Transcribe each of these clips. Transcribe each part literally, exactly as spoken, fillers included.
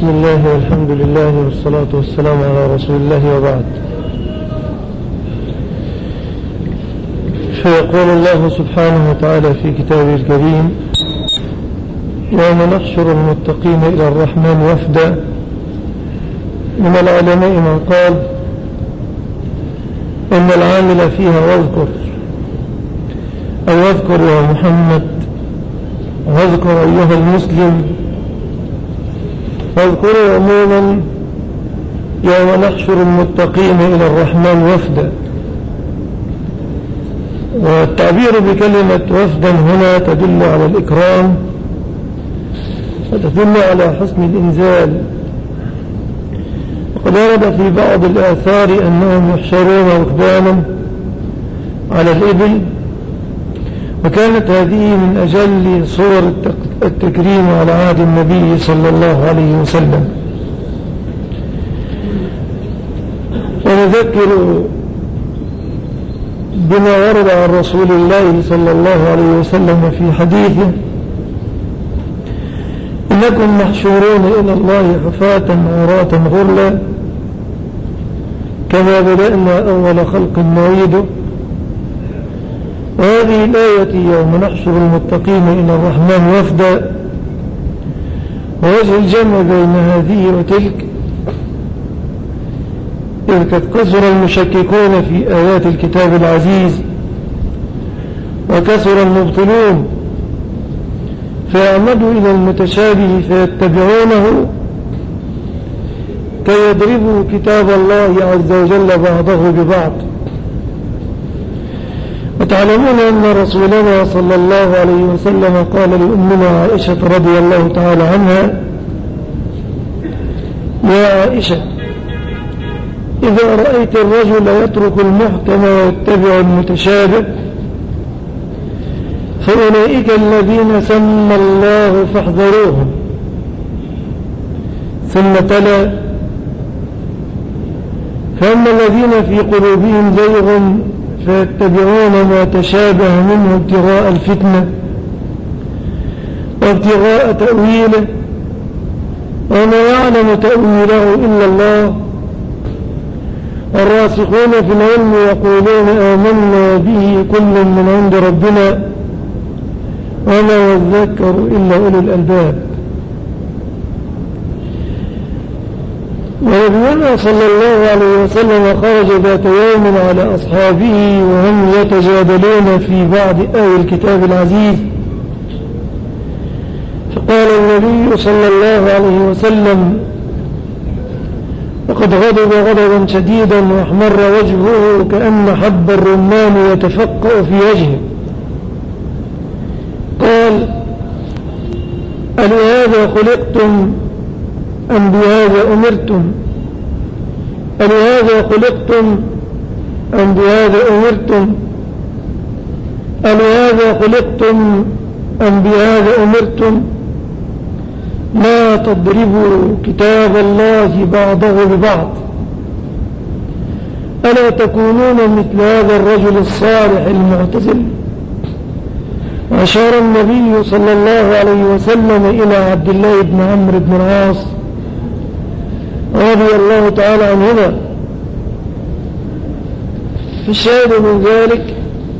بسم الله والحمد لله والصلاة والسلام على رسول الله وبعد. فيقول الله سبحانه وتعالى في كتابه الكريم: يوم نحشر المتقين إلى الرحمن وفدا. من العلماء من قال إن العامل فيها واذكر، أو واذكر يا محمد، واذكر أيها المسلم، واذكروا عموما يوم نحشر المتقين إلى الرحمن وفدا. والتعبير بكلمة وفدا هنا تدل على الإكرام وتدل على حسن الإنزال. وقد ورد في بعض الآثار أنهم يحشرون ركبانا على الإبل، وكانت هذه من أجل صور التكريم على عهد النبي صلى الله عليه وسلم. ونذكر بما ورد عن رسول الله صلى الله عليه وسلم في حديثه: إنكم محشورون إلى الله حفاة عراة غرلا كما بدأنا أول خلق نعيده. وهذه الآية يوم نحشر المتقين إلى الرحمن وفدا، ووجه الجمع بين هذه وتلك إذ قد كثر المشككون في آيات الكتاب العزيز وكثر المبطلون، فيعمدوا إلى المتشابه فيتبعونه كي يضربوا كتاب الله عز وجل بعضه ببعض. وتعلمون أن رسولنا صلى الله عليه وسلم قال لأمنا عائشة رضي الله تعالى عنها: يا عائشة، إذا رأيت الرجل يترك المحكم ويتبع المتشابه فأولئك الذين سمى الله فاحذروهم. ثم تلا: فأما الذين في قلوبهم زيغ فيتبعون ما تشابه منه ابتغاء الفتنة وابتغاء تأويله وما يعلم تأويله إلا الله. والراسخون في العلم يقولون آمنا به كل من عند ربنا وما يذكر إلا أولو الألباب. ونبينا صلى الله عليه وسلم خرج ذات يوم على أصحابه وهم يتجادلون في بعض آي الكتاب العزيز، فقال النبي صلى الله عليه وسلم وقد غضب غضبا شديدا واحمر وجهه كأن حب الرمان يتفقأ في وجهه، قال: ألهذا خلقتم أم بهذا أمرتم؟ ألهذا خلقتم أم بهذا أمرتم؟ ألهذا خلقتم أم بهذا أمرتم؟ لا تضربوا كتاب الله بعضه ببعض، ألا تكونون مثل هذا الرجل الصالح المعتزل. وأشار النبي صلى الله عليه وسلم إلى عبد الله بن عمرو بن العاص رضي الله تعالى عنهما. فالشاهد من ذلك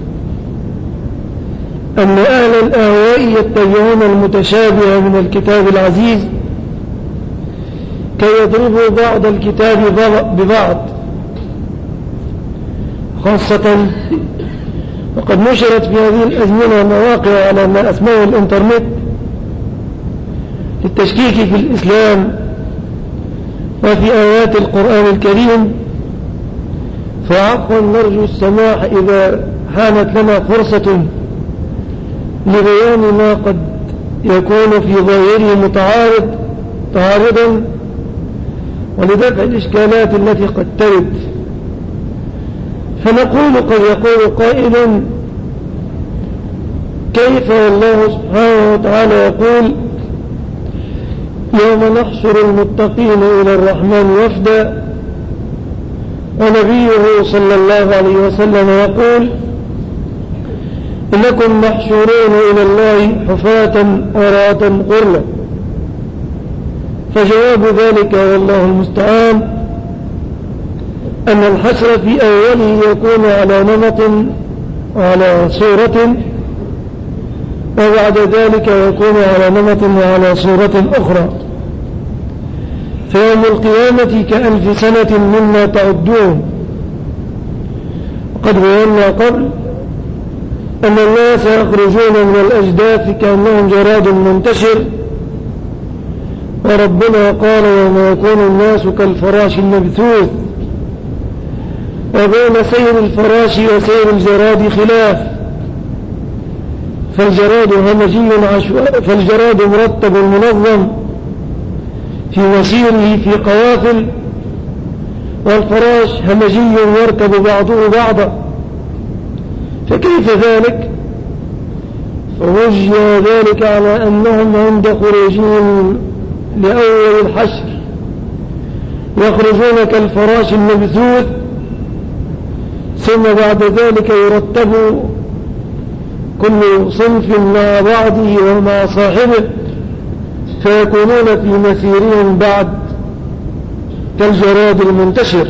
أن أهل الأهواء يتبعون المتشابه من الكتاب العزيز كي يضربوا بعض الكتاب ببعض، خاصة وقد نشرت في هذه الأزمنة مواقع على ما أسماه الإنترنت للتشكيك في الإسلام وفي آيات القرآن الكريم. فعفوا نرجو السماح إذا حانت لنا فرصة لبيان ما قد يكون في ظاهره متعارض تعارضا ولدفع الإشكالات التي قد ترد. فنقول: قد يقول قائل: كيف والله سبحانه وتعالى يقول: يوم نحشر المتقين إلى الرحمن وفدا، ونبيه صلى الله عليه وسلم يقول: إنكم محشورون إلى الله حفاة عراة غرلا. فجواب ذلك والله المستعان أن الحشر في أوله يكون على نمط وعلى صورة، وبعد ذلك يكون على نمط وعلى صورة أخرى. فيوم القيامة كألف سنة مما تعدون. وقد بينا قبل أن الناس يخرجون من الأجداث كأنهم جراد منتشر، وربنا قال يوم يكون الناس كالفراش المبثوث، وبين سير الفراش وسير الجراد خلاف، فالجراد همجي عشوائي، فالجراد مرتب منظم في مسيره في قوافل، والفراش همجي يركب بعضه بعضا. فكيف ذلك؟ فوجه ذلك على أنهم عند خروجهم لأول الحشر يخرجون كالفراش المبثوث، ثم بعد ذلك يرتب كل صنف مع بعضه ومع صاحبه، فيكونون في مسيرهم بعد كالجراد المنتشر.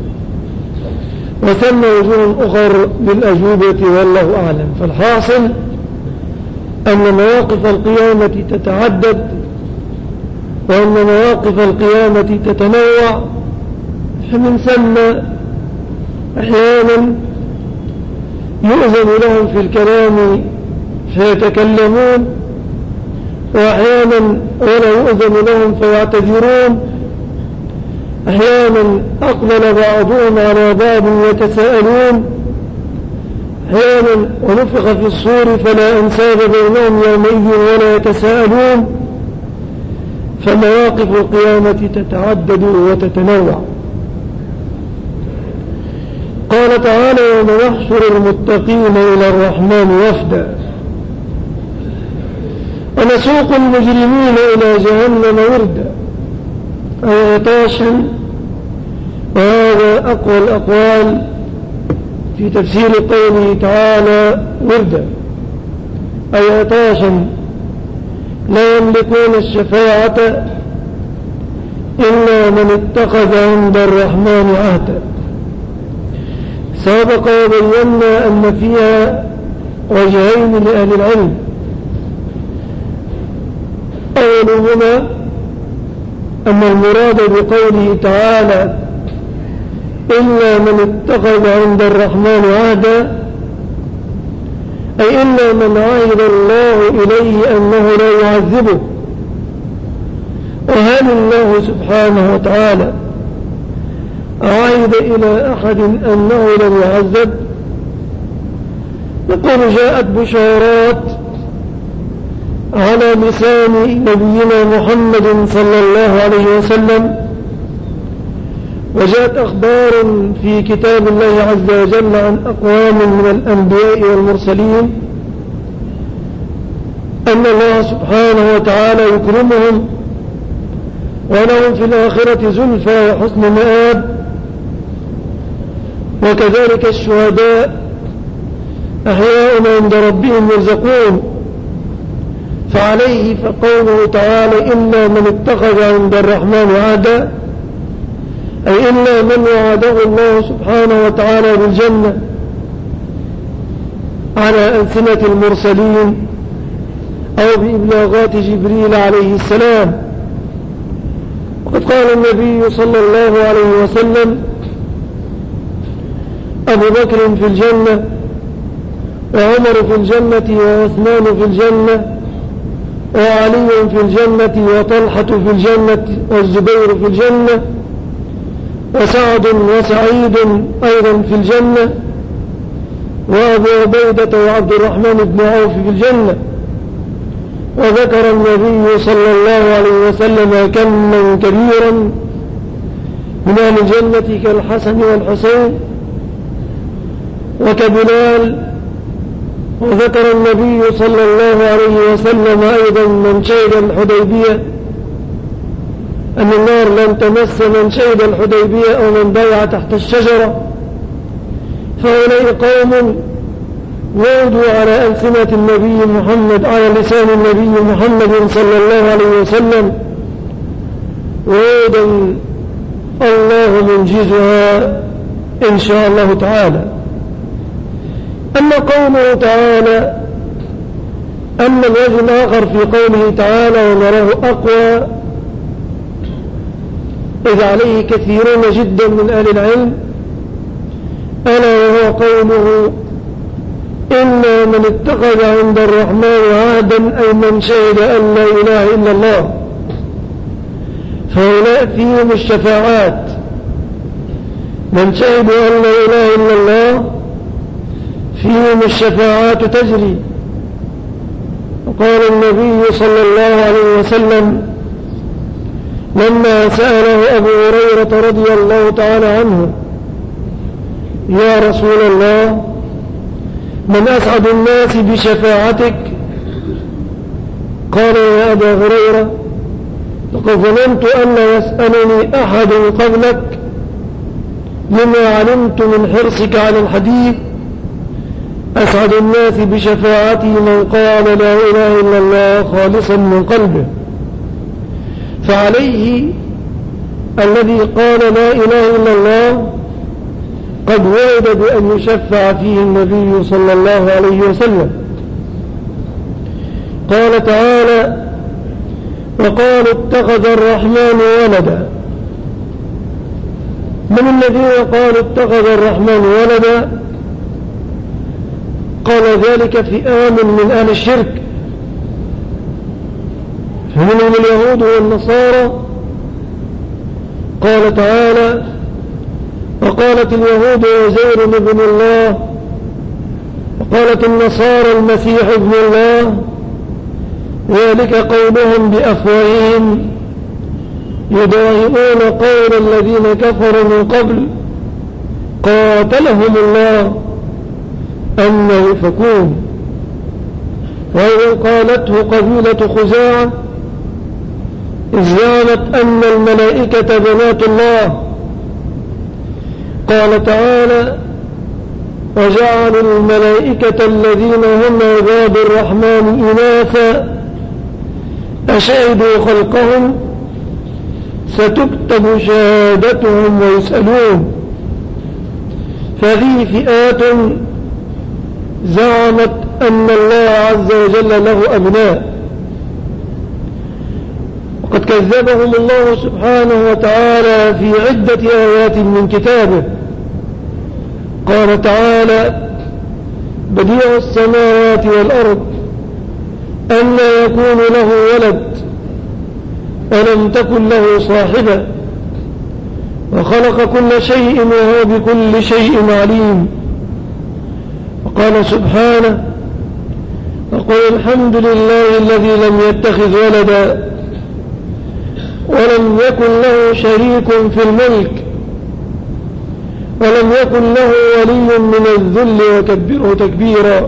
وثم وجوه أخر للأجوبة والله أعلم. فالحاصل أن مواقف القيامة تتعدد، وأن مواقف القيامة تتنوع، فمن ثم أحيانا يؤذن لهم في الكلام فيتكلمون، وأحيانا ولا يؤذن لهم فيعتذرون، أحيانا أقبل بعضهم على بعض يتساءلون، أحيانا ونفخ في الصور فلا أنساب بينهم يومئذ ولا يتساءلون. فمواقف القيامة تتعدد وتتنوع. قال تعالى يوم يحشر المتقين إلى الرحمن وفدا ونسوق المجرمين إلى جهنم وردا أي عطاشا. وهذا أقوى الأقوال في تفسير قوله تعالى وردا أي عطاشا لا يملكون الشفاعة إلا من اتخذ عند الرحمن عهدا. سبق وبينا أن فيها وجهين لأهل العلم، أولهما أن المراد بقوله تعالى إلا من اتخذ عند الرحمن عهدا أي إلا من عهد الله إليه أنه لا يعذبه. وهل الله سبحانه وتعالى عهد إلى أحد أنه لم يعذب؟ نقول جاءت بشارات على لسان نبينا محمد صلى الله عليه وسلم، وجاءت أخبار في كتاب الله عز وجل عن أقوام من الأنبياء والمرسلين أن الله سبحانه وتعالى يكرمهم ولهم في الآخرة زلفى وحسن مآب. وكذلك الشهداء أحياء عند ربهم يرزقون. فعليه فقوله تعالى إلا من اتخذ عند الرحمن عهدا أي إلا من وعده الله سبحانه وتعالى بالجنة على ألسنة المرسلين أو بإبلاغات جبريل عليه السلام. وقد قال النبي صلى الله عليه وسلم أبو بكر في الجنة وعمر في الجنة وعثمان في الجنة وعلي في الجنة وطلحة في الجنة والزبير في الجنة وسعد وسعيد أيضا في الجنة وأبو عبيدة وعبد الرحمن بن عوف في الجنة. وذكر النبي صلى الله عليه وسلم كما كبيرا من أهل الجنة كالحسن والحسين وكبلال. وذكر النبي صلى الله عليه وسلم أيضا من شهد الحديبية أن النار لن تمس من شهد الحديبية أو من بايع تحت الشجرة. فهؤلاء قوم وعدوا على ألسنة النبي محمد على لسان النبي محمد صلى الله عليه وسلم وعودا الله منجزها إن شاء الله تعالى. أما قوله تعالى، أما الوجه الآخر في قوله تعالى ونراه أقوى، إذ عليه كثيرون جدا من أهل العلم، ألا وهو قوله إلا من اتخذ عند الرحمن عهدا، أي من شهد أن لا إله إلا الله، فهؤلاء فيهم الشفاعات. من شهد أن لا إله إلا الله فيهم الشفاعات تجري. وقال النبي صلى الله عليه وسلم لما سأله أبو هريرة رضي الله تعالى عنه: يا رسول الله، من أسعد الناس بشفاعتك؟ قال: يا أبا هريرة، لقد ظننت أن يسألني أحد قبلك لما علمت من حرصك على الحديث. أسعد الناس بشفاعتي من قال لا إله إلا الله خالصا من قلبه. فعليه الذي قال لا إله إلا الله قد وعد بأن يشفع فيه النبي صلى الله عليه وسلم. قال تعالى: وقالوا اتخذ الرحمن ولدا. من الذين قالوا اتخذ الرحمن ولدا؟ قال ذلك فئام من أهل الشرك، فمنهم اليهود والنصارى. قال تعالى: وقالت اليهود عزير ابن الله، وقالت النصارى المسيح ابن الله، ذلك قولهم بأفواههم يضاهئون قول الذين كفروا من قبل قاتلهم الله أن يفكون. وإذ قالته قبيلة خزاعة إذ زعمت أن الملائكة بنات الله، قال تعالى: وجعلوا الملائكة الذين هم عباد الرحمن إناثا أشهدوا خلقهم ستكتب شهادتهم ويسألون. فهذه فئات زعمت أن الله عز وجل له أبناء، وقد كذبهم الله سبحانه وتعالى في عدة آيات من كتابه. قال تعالى: بديع السماوات والأرض أن يكون له ولد ولم تكن له صاحبة وخلق كل شيء وهو بكل شيء عليم. وقال سبحانه: وقل الحمد لله الذي لم يتخذ ولدا ولم يكن له شريك في الملك ولم يكن له ولي من الذل وكبره تكبيرا.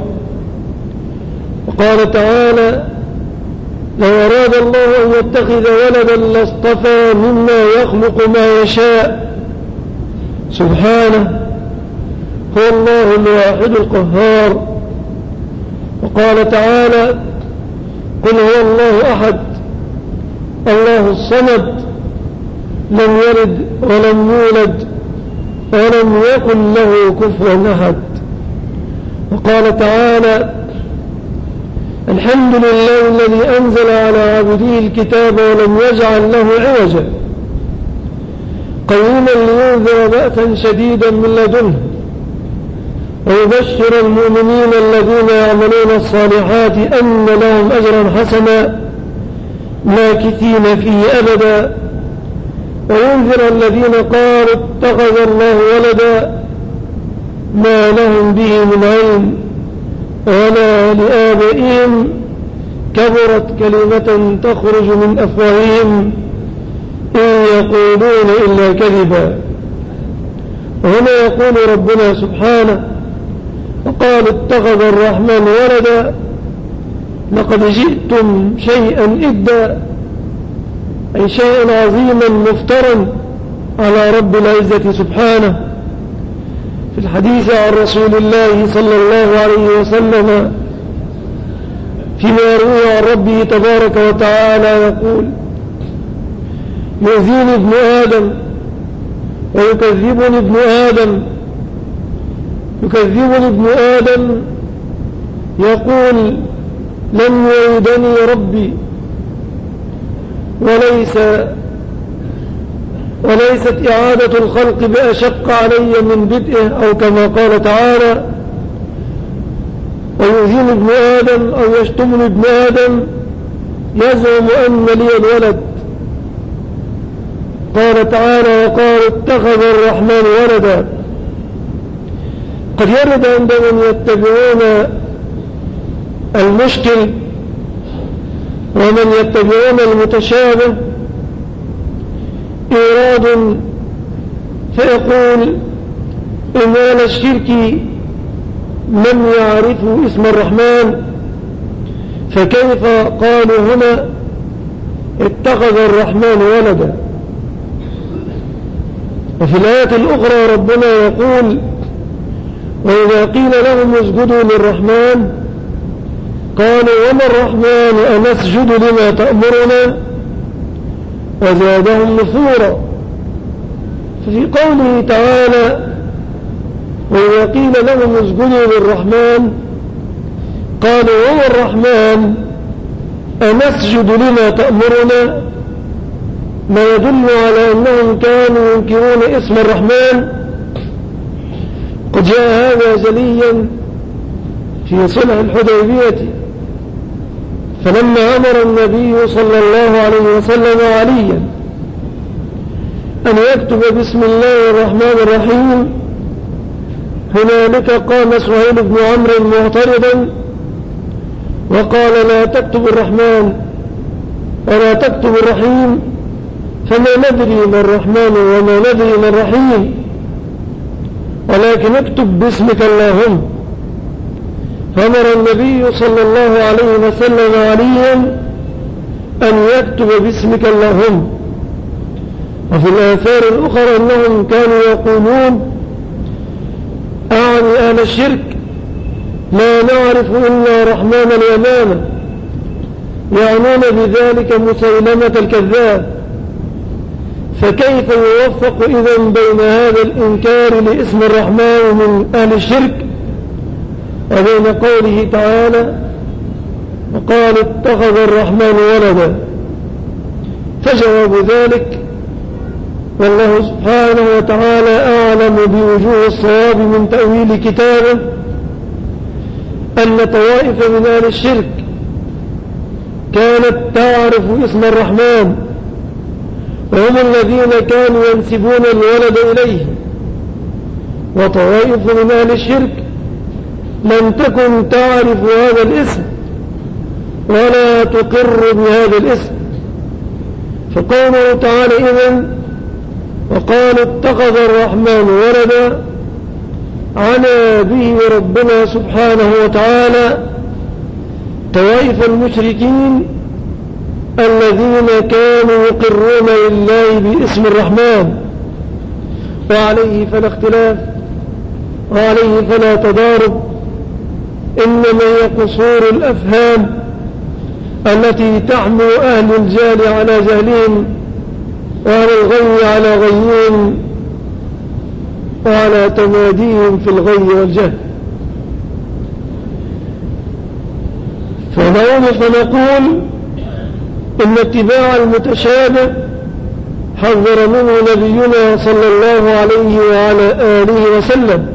وقال تعالى: لو أراد الله أن يتخذ ولدا لاصطفى مما يخلق ما يشاء سبحانه، هو الله الواحد القهار. وقال تعالى: قل هو الله أحد الله الصمد لم يلد ولم يولد ولم يكن له كفوا أحد. وقال تعالى: الحمد لله الذي أنزل على عبده الكتاب ولم يجعل له عوجا قيما لينذر بأسا شديدا من لدنه ويبشر المؤمنين الذين يعملون الصالحات أن لهم أجرا حسنا ماكثين فيه أبدا وينذر الذين قالوا اتخذ الله ولدا ما لهم به من علم ولا لآبائهم كبرت كلمة تخرج من أفواههم إن يقولون إلا كذبا. وهنا يقول ربنا سبحانه: وقالوا اتخذ الرحمن ولدا لقد جئتم شيئا إدا، أي شيئا عظيما مفترا على رب العزة سبحانه. في الحديث عن رسول الله صلى الله عليه وسلم فيما يروي عن ربه تبارك وتعالى يقول: يؤذيني ابن آدم ويكذبني ابن آدم يكذبني ابن آدم يقول لن يعيدني ربي وليس وليست إعادة الخلق بأشق علي من بدئه، أو كما قال تعالى ويؤذيني ابن آدم أو يشتمني ابن آدم يزعم أن لي الولد. قال تعالى وقال اتخذ الرحمن ولدا. قد يرد عند من يتبعون المشكل ومن يتبعون المتشابه إيراد فيقول إن أهل الشرك لم يعرفوا اسم الرحمن، فكيف قالوا هنا اتخذ الرحمن ولدا؟ وفي الآية الأخرى ربنا يقول وإذا قيل لهم اسجدوا للرحمن قالوا وما الرحمن أنسجد لما تأمرنا وزادهم نفورا. ففي قوله تعالى وإذا قيل لهم اسجدوا للرحمن قالوا وما الرحمن أنسجد لما تأمرنا، ما يدل على أنهم كانوا ينكرون اسم الرحمن. قد جاء هذا جليا في صلح الحديبية، فلما أمر النبي صلى الله عليه وسلم عليا أن يكتب بسم الله الرحمن الرحيم، هنالك قام سهيل بن عمرو معترضا وقال لا تكتب الرحمن ولا تكتب الرحيم، فما ندري ما الرحمن وما ندري ما الرحيم، ولكن اكتب باسمك اللهم. فأمر النبي صلى الله عليه وسلم عليا أن يكتب باسمك اللهم. وفي الآثار الأخرى أنهم كانوا يقولون أعني أهل الشرك لا نعرف إلا رحمن اليمامة، يعنون بذلك مسيلمة الكذاب. فكيف يوفق إذن بين هذا الإنكار لاسم الرحمن من أهل الشرك وبين قوله تعالى وقال اتخذ الرحمن ولدا؟ فجواب ذلك والله سبحانه وتعالى أعلم بوجوه الصواب من تأويل كتابه أن طوائف من أهل الشرك كانت تعرف اسم الرحمن، وهم الذين كانوا ينسبون الولد إليه، وطوائف من أهل الشرك لم تكن تعرف هذا الاسم ولا تقر بهذا الاسم. فقوله تعالى إذن وقالوا اتخذ الرحمن ولدا عنا به ربنا سبحانه وتعالى طوائف المشركين الذين كانوا يقرون لله باسم الرحمن، وعليه فلا اختلاف وعليه فلا تضارب، إنما هي قصور الأفهام التي تحمل أهل الجهل على جهلهم وأهل الغي على غيهم وعلى تماديهم في الغي والجهل. فنقول إن اتباع المتشابه حذر منه نبينا صلى الله عليه وعلى آله وسلم.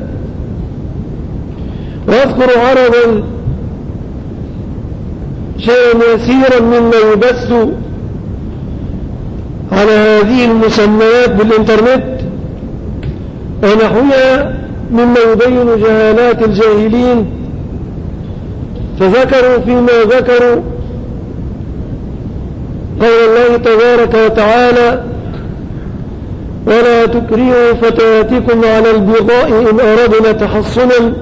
وأذكر عرضا شيئا يسيرا مما يبث على هذه المسميات بالإنترنت ونحوها مما يبين جهالات الجاهلين. فذكروا فيما ذكروا قول الله تبارك وتعالى ولا تكرهوا فتياتكم على البغاء إن أردنا تحصنا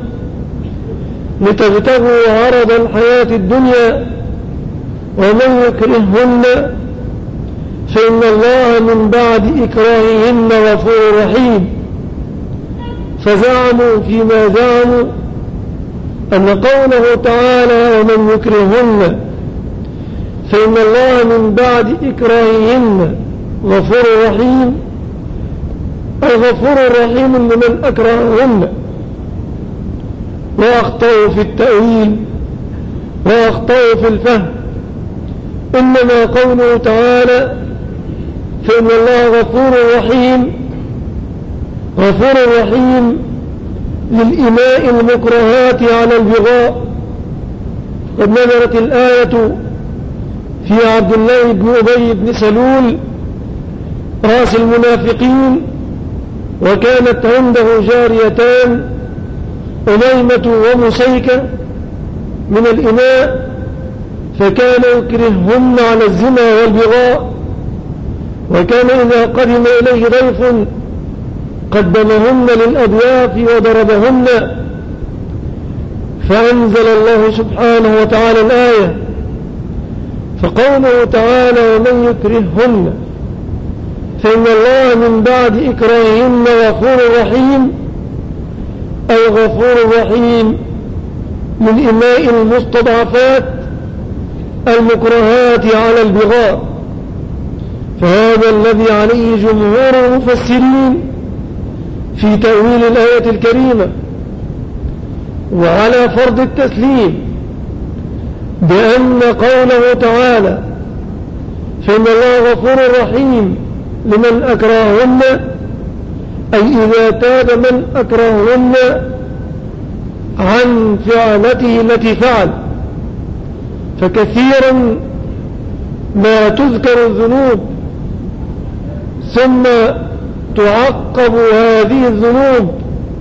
لتبتغوا عرض الحياة الدنيا ومن يكرههن فإن الله من بعد إكراههن غفور رحيم. فزعموا فيما زعموا أن قوله تعالى ومن يكرههن فإن الله من بعد إكراههن غفور رحيم، الغفور الرحيم لمن أكرههن وأخطأوا في التأويل وأخطأوا في الفهم. إنما قوله تعالى فإن الله غفور رحيم، غفور رحيم للإماء المكرهات على البغاء. قد نزلت الآية في عبد الله بن أبي بن سلول رأس المنافقين، وكانت عنده جاريتان أميمة ومسيكة من الإماء، فكان يكرههن على الزنا والبغاء، وكان إذا قدم إليه ضيف قدمهن للأضياف وضربهن، فأنزل الله سبحانه وتعالى الآية. فقوله تعالى ومن يكرههن فإن الله من بعد إكراههن غفور رحيم، أي غفور رحيم من إماء المستضعفات المكرهات على البغاء. فهذا الذي عليه جمهور المفسرين في تأويل الآية الكريمة، وعلى فرض التسليم بأن قوله تعالى فإن الله غفور رحيم لمن أكرههن، أي إذا تاب من أكرههن عن فعلته التي فعل. فكثيرا ما تذكر الذنوب ثم تعقب هذه الذنوب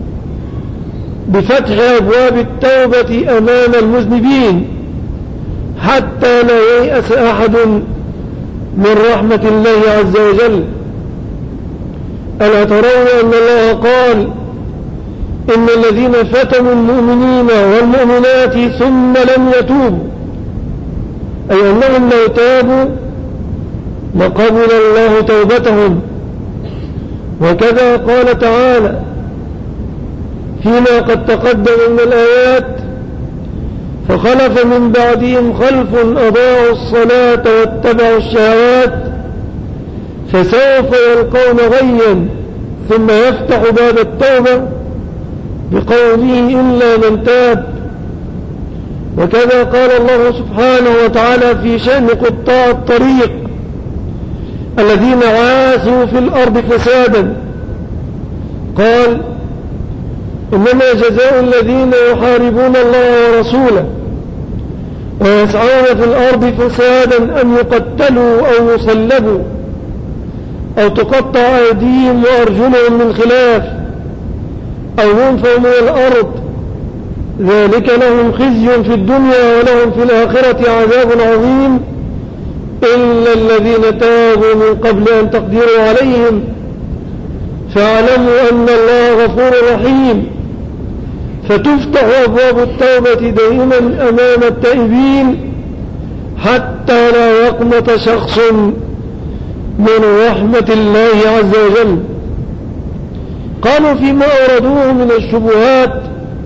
بفتح أبواب التوبة أمام المذنبين حتى لا ييأس أحد من رحمة الله عز وجل. ألا ترون أن الله قال إن الذين فتنوا المؤمنين والمؤمنات ثم لم يتوبوا، أي أنهم لو تابوا لقبل الله توبتهم. وكذا قال تعالى فيما قد تقدم من الآيات فخلف من بعدهم خلف أضاعوا الصلاة واتبعوا الشهوات فسوف يلقون غيا ثم يفتح باب التوبة بقوله إلا من تاب. وكذا قال الله سبحانه وتعالى في شأن قطاع الطريق الذين عاثوا في الأرض فسادا، قال إنما جزاء الذين يحاربون الله ورسوله ويسعون في الأرض فسادا أن يقتلوا أو يصلبوا أو تقطع أيديهم وأرجلهم من خلاف أو ينفوا من الأرض، ذلك لهم خزي في الدنيا ولهم في الآخرة عذاب عظيم إلا الذين تابوا من قبل أن تقدروا عليهم فاعلموا أن الله غفور رحيم. فتفتح أبواب التوبة دائما أمام التائبين حتى لا يقنط شخص من رحمة الله عز وجل. قالوا فيما أوردوه من الشبهات،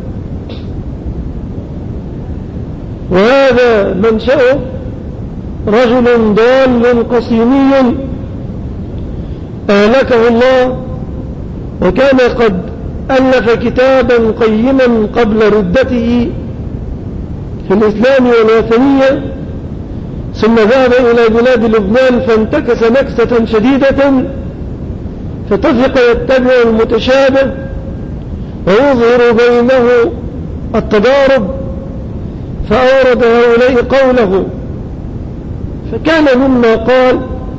وهذا منشأه رجل ضال قصيمي أهلكه الله، وكان قد ألف كتابا قيما قبل ردته في الإسلام والوثنية، ثم ذهب إلى بلاد لبنان فانتكس نكسة شديدة فتفق يتبع المتشابه ويظهر بينه التضارب، فأورد هؤلاء قوله. فكان مما قال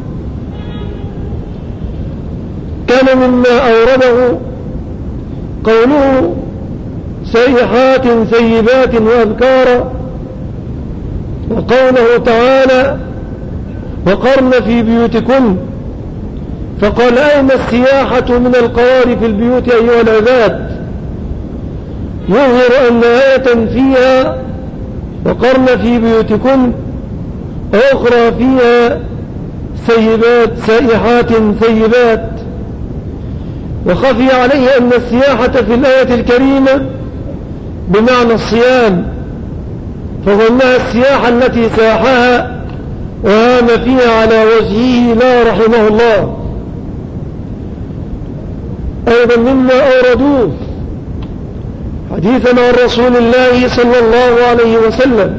كان مما أورده قوله سيحات ثيبات وأذكارا، وقوله تعالى وقرن في بيوتكن، فقال أين السياحة من القرار في البيوت أيها العباد، يظهر أن آية فيها وقرن في بيوتكن أخرى فيها سيبات سائحات ثيبات. وخفي عليه أن السياحة في الآية الكريمة بمعنى الصيام، فظنها السياحة التي ساحها وهام فيها على وجهه لا رحمه الله. أيضا مما أوردوه حديثا عن رسول الله صلى الله عليه وسلم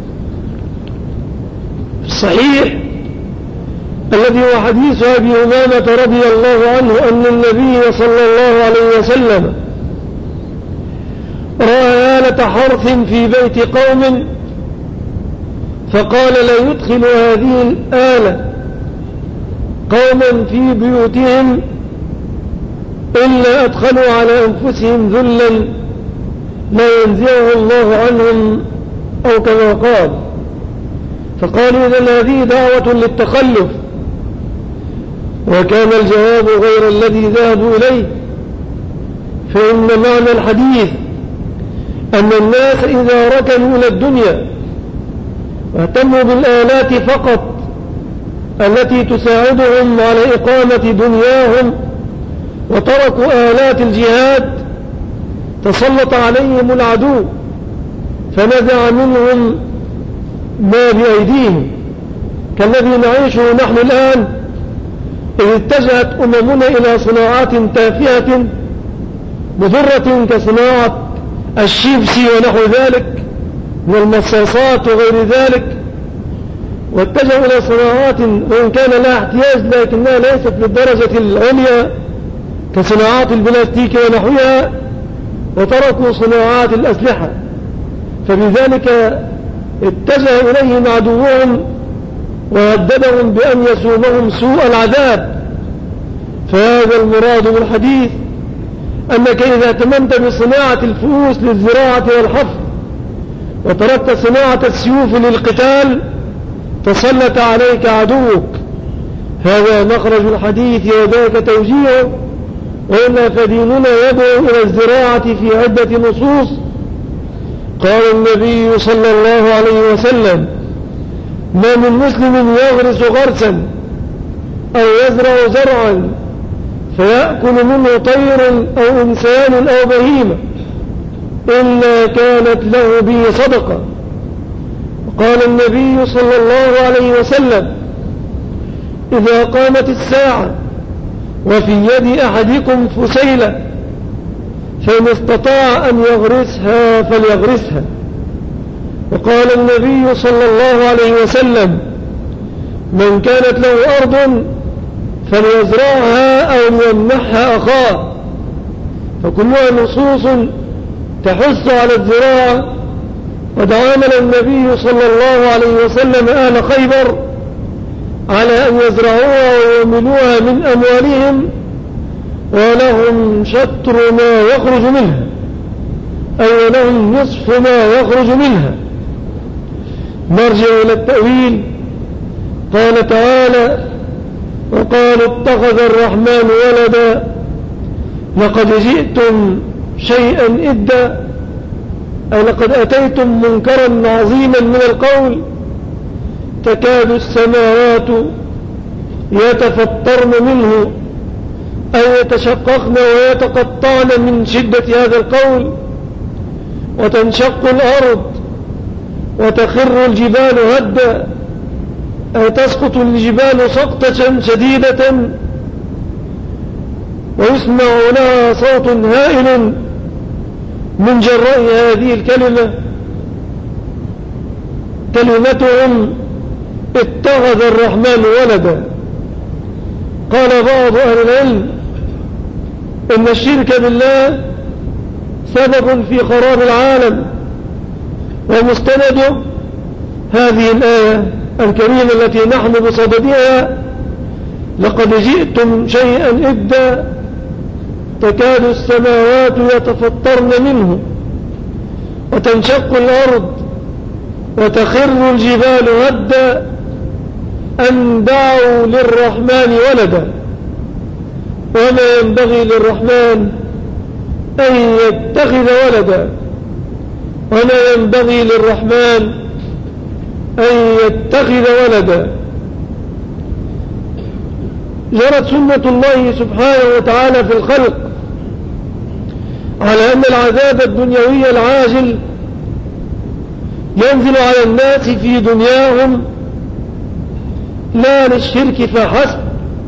في الصحيح الذي هو حديث أبي أمامة رضي الله عنه أن النبي صلى الله عليه وسلم رأى آلة حرث في بيت قوم فقال لا يدخل هذه الآلة قوما في بيوتهم إلا أدخلوا على أنفسهم ذلا لا ينزعه الله عنهم أو كما قال. فقالوا إذن هذه دعوة للتخلف، وكان الجواب غير الذي ذهبوا إليه، فإن معنى الحديث أن الناس إذا ركنوا إلى الدنيا واهتموا بالآلات فقط التي تساعدهم على إقامة دنياهم وتركوا آلات الجهاد تسلط عليهم العدو فنزع منهم ما بأيديهم، كالذي نعيشه نحن الآن، إذ اتجهت أممنا إلى صناعات تافهة مضرة كصناعة الشيبسي ونحو ذلك من المصاصات وغير ذلك، واتجهوا إلى صناعات وإن كان لها احتياج لكنها ليست بالدرجة العليا كصناعات البلاستيك ونحوها، وتركوا صناعات الأسلحة، فبذلك اتجه إليهم عدوهم وهددهم بأن يسومهم سوء العذاب. فهذا المراد بالحديث أنك إذا تممت بصناعة الفؤوس للزراعة والحفر وتركت صناعة السيوف للقتال تسلط عليك عدوك. هذا مخرج الحديث وذاك توجيهه، وإن فديننا يدعو إلى الزراعة في عدة نصوص. قال النبي صلى الله عليه وسلم ما من مسلم يغرس غرسا أو يزرع زرعا فيأكل منه طير أو إنسان أو بهيمة إلا كانت له به صدقة. وقال النبي صلى الله عليه وسلم إذا قامت الساعة وفي يد أحدكم فسيلة فإن استطاع أن يغرسها فليغرسها. وقال النبي صلى الله عليه وسلم من كانت له أرض فليزرعها أو ليمنحها أخاه. فكلها نصوص تحث على الزراعة. قد عامل النبي صلى الله عليه وسلم أهل خيبر على أن يزرعوها ويؤمنوها من أموالهم ولهم شطر ما يخرج منها، أي لهم نصف ما يخرج منها. نرجع إلى التأويل. قال تعالى وقالوا اتخذ الرحمن ولدا لقد جئتم شيئا إدا، أي لقد أتيتم منكرا عظيما من القول. تكاد السماوات يتفطرن منه أي يتشققن ويتقطعن من شدة هذا القول، وتنشق الأرض وتخر الجبال هدا أي تسقط الجبال سقطة شديدة ويسمع لها صوت هائل من جراء هذه الكلمة. كلمتهم اتخذ الرحمن ولدا. قال بعض أهل العلم إن الشرك بالله سبب في خراب العالم، ومستند هذه الآية الكريمة التي نحن بصددها لقد جئتم شيئا إدا تكاد السماوات يتفطرن منه وتنشق الأرض وتخر الجبال هدا أن دعوا للرحمن ولدا. وما ينبغي للرحمن أن يتخذ ولدا، وما ينبغي للرحمن أن يتخذ ولدا. جرت سنة الله سبحانه وتعالى في الخلق على أن العذاب الدنيوي العاجل ينزل على الناس في دنياهم لا للشرك فحسب،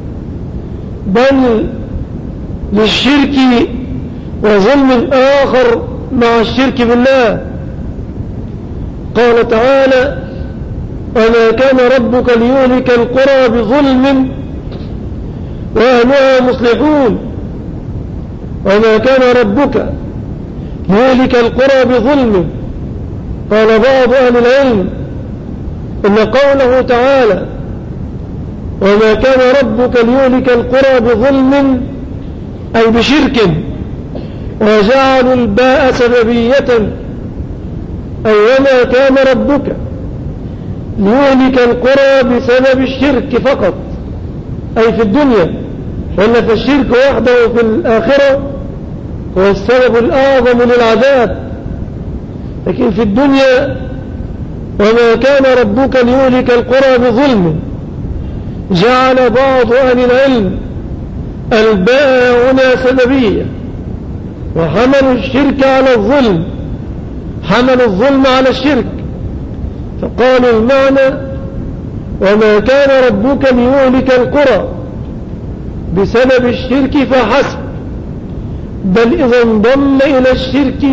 بل للشرك وظلم آخر مع الشرك بالله. قال تعالى: وما كان ربك ليهلك القرى بظلم وأهلها مصلحون. وما كان ربك ليهلك القرى بظلم. قال بعض أهل العلم إن قوله تعالى: وما كان ربك ليهلك القرى بظلم أي بشرك، وجعلوا الباء سببية، أي وما كان ربك ليهلك القرى بسبب الشرك فقط، أي في الدنيا، وأن في الشرك وحده في الآخرة هو السبب الأعظم للعذاب. لكن في الدنيا وما كان ربك ليهلك القرى بظلم، جعل بعض أهل العلم الباء هنا سببية، وحملوا الشرك على الظلم، حملوا الظلم على الشرك، فقالوا المعنى: وما كان ربك ليهلك القرى بسبب الشرك فحسب، بل إذا انضم إلى الشرك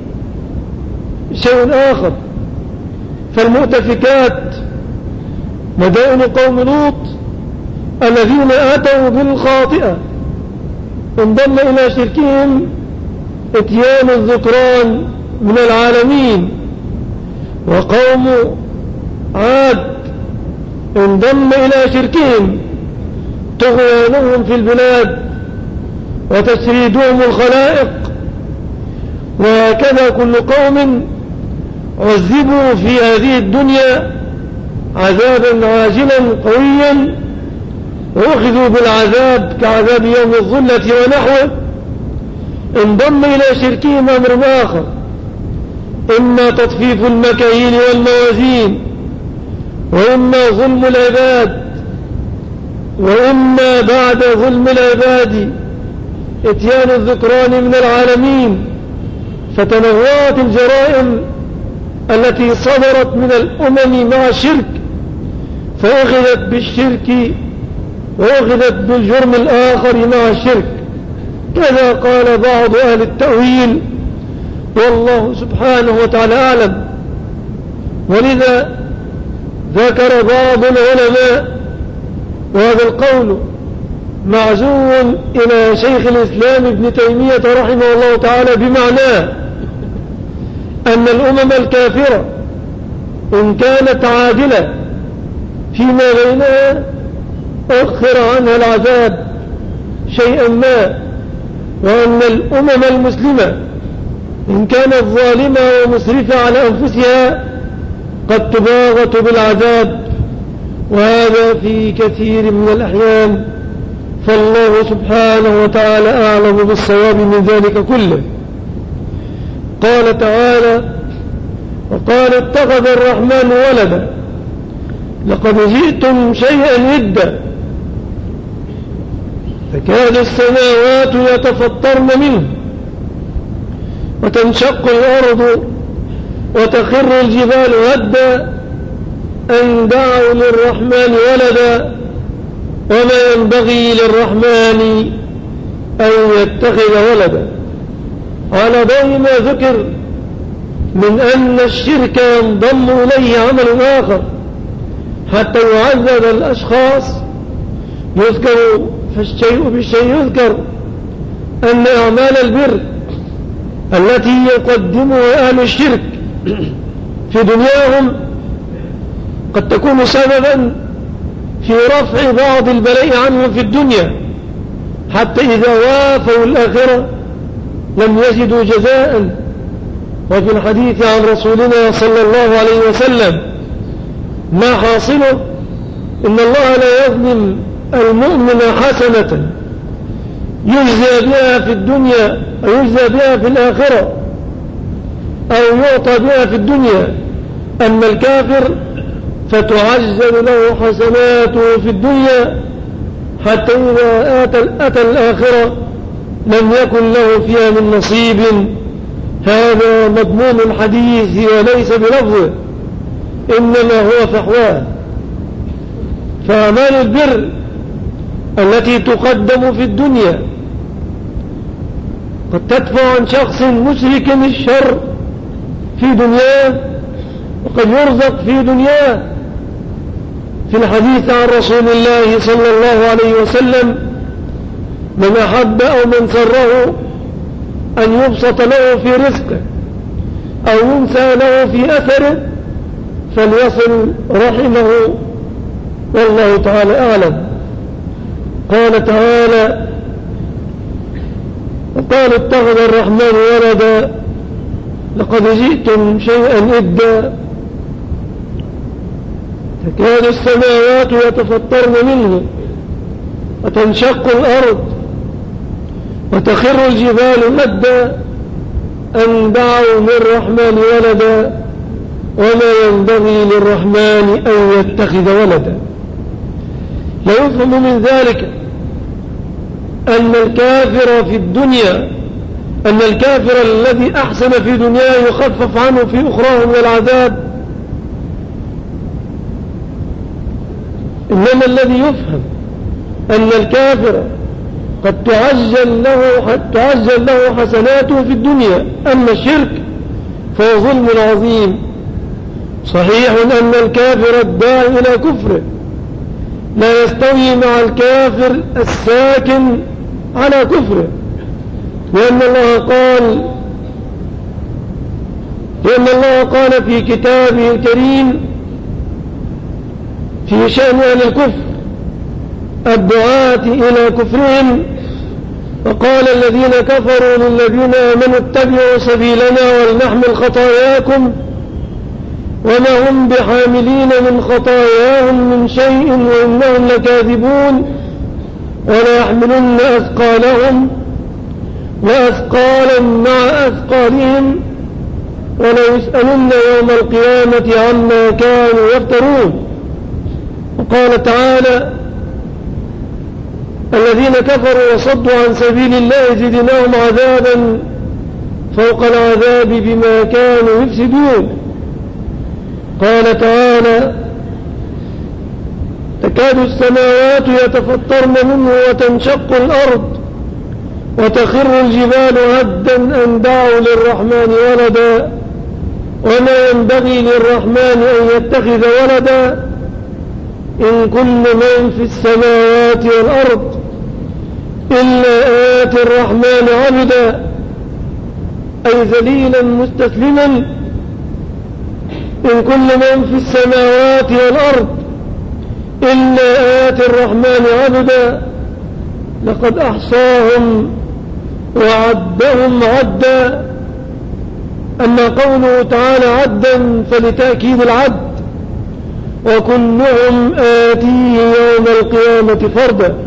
شيء آخر، فالمؤتفكات مدائن قوم لوط الذين أتوا بالخاطئة انضم إلى شركهم اتيان الذكران من العالمين. وقوم عاد انضم إلى شركهم طغيانهم في البلاد وتسريدهم الخلائق. وهكذا كل قوم عذبوا في هذه الدنيا عذابا عاجلا قويا، وأخذوا بالعذاب كعذاب يوم الظلة ونحوه، انضم إلى شركهم أمر آخر: إما تطفيف المكاييل والموازين، وإما ظلم العباد، وإما بعد ظلم العباد اتيان الذكران من العالمين. فتنوعت الجرائم التي صدرت من الأمم مع الشرك، فأخذت بالشرك وأخذت بالجرم الآخر مع الشرك. كذا قال بعض أهل التأويل، والله سبحانه وتعالى أعلم. ولذا ذكر بعض العلماء، وهذا القول معزو إلى شيخ الإسلام ابن تيمية رحمه الله تعالى، بمعناه أن الأمم الكافرة إن كانت عادلة فيما بينها أخر عنها العذاب شيئا ما، وأن الأمم المسلمة إن كانت ظالمة ومسرفة على أنفسها قد تباغت بالعذاب، وهذا في كثير من الأحيان. فالله سبحانه وتعالى أعلم بالصواب من ذلك كله. قال تعالى: وقال اتخذ الرحمن ولدا لقد جئتم شيئا إدا تكاد السماوات يتفطرن منه وتنشق الأرض وتخر الجبال هدا أن دعوا للرحمن ولدا وما ينبغي للرحمن أن يتخذ ولدا. على ضوء ما ذكر من أن الشرك ينضم إليه عمل آخر حتى يعذب الأشخاص، يذكر فالشيء بالشيء يذكر أن أعمال البر التي يقدمها أهل الشرك في دنياهم قد تكون سببا في رفع بعض البلاء عنهم في الدنيا، حتى إذا وافوا الآخرة لم يجدوا جزاء. وفي الحديث عن رسولنا صلى الله عليه وسلم ما حاصله: إن الله لا يظلم المؤمن حسنة يجزى بها في الدنيا أو يجزى بها في الآخرة أو يعطى بها في الدنيا، أما الكافر فتعجل له حسناته في الدنيا حتى إذا أتى, أتى الآخرة لم يكن له فيها من نصيب. هذا مضمون الحديث وليس بلفظه، إنما هو فحواه. فأعمال البر التي تقدم في الدنيا قد تدفع عن شخص مشرك الشر في دنياه وقد يرزق في دنياه. في الحديث عن رسول الله صلى الله عليه وسلم: من أحب أو من سره أن يبسط له في رزقه أو ينسى له في أثره فليصل رحمه، والله تعالى أعلم. قال تعالى: وقال اتخذ الرحمن ولدا لقد جئتم شيئا إدا تكاد السماوات يتفطرن منه وتنشق الأرض وتخر الجبال هدا أن دعوا للرحمن ولدا وما ينبغي للرحمن أن يتخذ ولدا. لا يفهم من ذلك أن الكافر في الدنيا أن الكافر الذي أحسن في دنياه يخفف عنه في أخراه من العذاب، إنما الذي يفهم أن الكافر قد تعجل له, تعجل له حسناته في الدنيا. أما الشرك فهو ظلم عظيم. صحيح أن الكافر الداعي إلى كفره لا يستوي مع الكافر الساكن على كفره، لأن الله قال لأن الله قال في كتابه الكريم في شأن أهل الكفر الدعاة إلى كفرهم: وقال الذين كفروا للذين آمنوا اتبعوا سبيلنا ولنحمل خطاياكم وما هم بحاملين من خطاياهم من شيء وإنهم لكاذبون ولا يحملن أثقالهم وأثقالا مع أثقالهم ولا يسألن يوم القيامة عما كانوا يفترون. وقال تعالى: الذين كفروا وصدوا عن سبيل الله زدناهم عذابا فوق العذاب بما كانوا يفسدون. قال تعالى: تكاد السماوات يتفطرن منه وتنشق الأرض وتخر الجبال هدا أن دعوا للرحمن ولدا وما ينبغي للرحمن أن يتخذ ولدا إن كل من في السماوات والأرض إلا آتي الرحمن عبدا، أي ذليلا مستسلما. إن كل من في السماوات والأرض إلا آتي الرحمن عبدا لقد أحصاهم وعدهم عدا. أما قوله تعالى عدا فلتأكيد العد، وكلهم آتيه يوم القيامة فردا.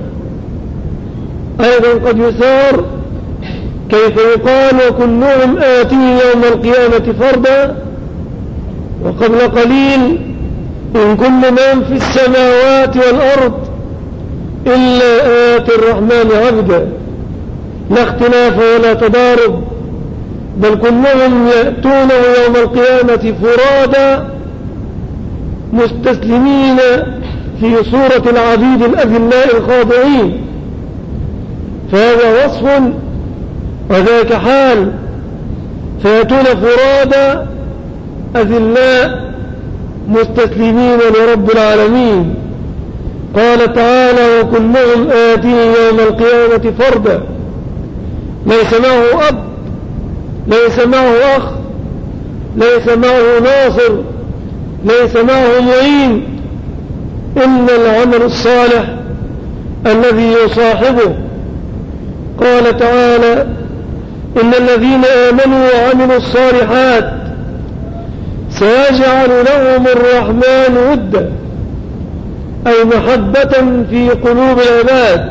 أيضا قد يسار كيف يقال وكلهم آتيه يوم القيامة فردا، وقبل قليل إن كل من في السماوات والأرض إلا آتي الرحمن عبدا. لا اختلاف ولا تضارب، بل كلهم يأتونه يوم القيامة فرادا مستسلمين في صورة العبيد الأذلاء الخاضعين. فهذا وصف وذاك حال، فيأتون فرادا أذلاء مستسلمين لرب العالمين. قال تعالى: وكلهم آتيه يوم القيامة فردا. ليس معه أب، ليس معه أخ، ليس معه ناصر، ليس معه معين، إن العمل الصالح الذي يصاحبه. قال تعالى: إن الذين آمنوا وعملوا الصالحات سيجعل لهم الرحمن ودا، أي محبة في قلوب العباد.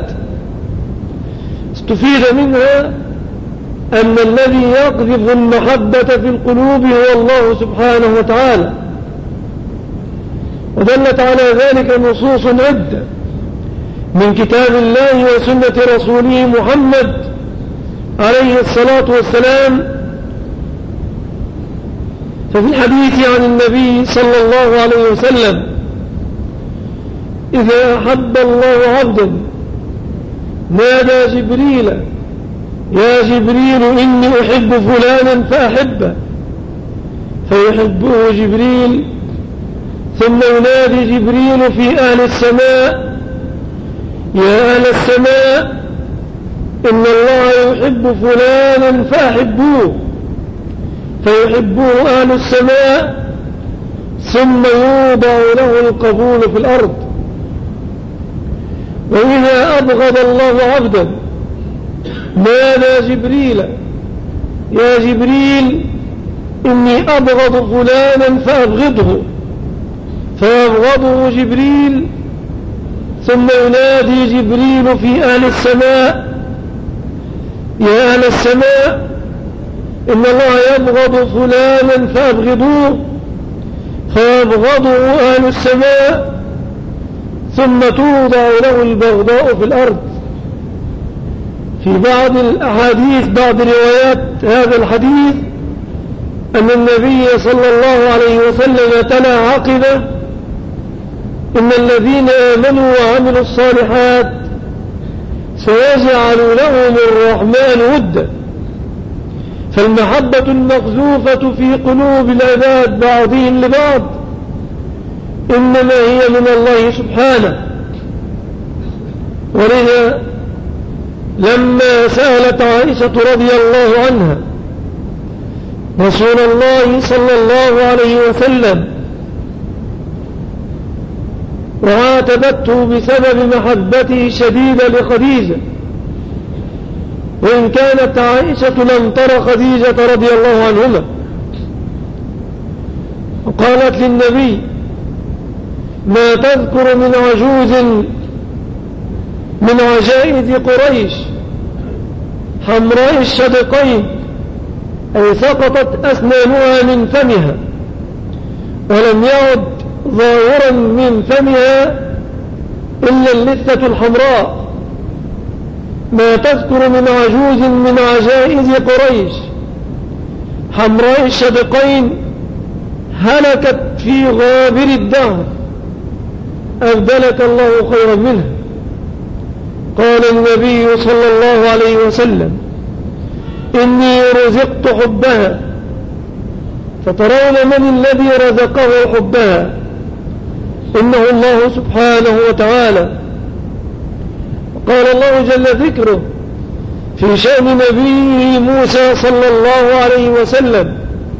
استفيد منها أن الذي يقذف المحبة في القلوب هو الله سبحانه وتعالى، ودلت على ذلك نصوص عدة من كتاب الله وسنة رسوله محمد عليه الصلاة والسلام. ففي الحديث عن النبي صلى الله عليه وسلم إذا أحب الله عبدا نادى جبريل: يا جبريل إني أحب فلانا فأحبه، فيحبه جبريل، ثم ينادي جبريل في أهل السماء: يا أهل السماء إن الله يحب فلانا فأحبوه، فيحبه أهل السماء، ثم يوضع له القبول في الأرض. وإذا أبغض الله عبدا نادى جبريل: يا جبريل إني أبغض فلانا فأبغضه، فيبغضه جبريل، ثم ينادي جبريل في أهل السماء: يا أهل السماء إن الله يبغض فلانا فأبغضوه، فيبغضه أهل السماء، ثم توضع له البغضاء في الأرض. في بعض الأحاديث بعض روايات هذا الحديث أن النبي صلى الله عليه وسلم تلا عقبه: إن الذين آمنوا وعملوا الصالحات سيجعل لهم الرحمن ودا. فالمحبة المقذوفة في قلوب العباد بعضهم لبعض إنما هي من الله سبحانه. ولذا لما سألت عائشة رضي الله عنها رسول الله صلى الله عليه وسلم وعاتبته بسبب محبته الشديدة لخديجة، وإن كانت عائشة لم تر خديجة رضي الله عنهما، وقالت للنبي: ما تذكر من عجوز من عجائز قريش حمراء الشدقين، أي سقطت أسنانها من فمها ولم يعد ظاهرا من فمها إلا اللثة الحمراء. ما تذكر من عجوز من عجائز قريش حمراء الشدقين هلكت في غابر الدهر، أبدلك الله خيرا منها. قال النبي صلى الله عليه وسلم: إني رزقت حبها، فترون من الذي رزقه حبها؟ إنه الله سبحانه وتعالى. قال الله جل ذكره في شأن نبيه موسى صلى الله عليه وسلم: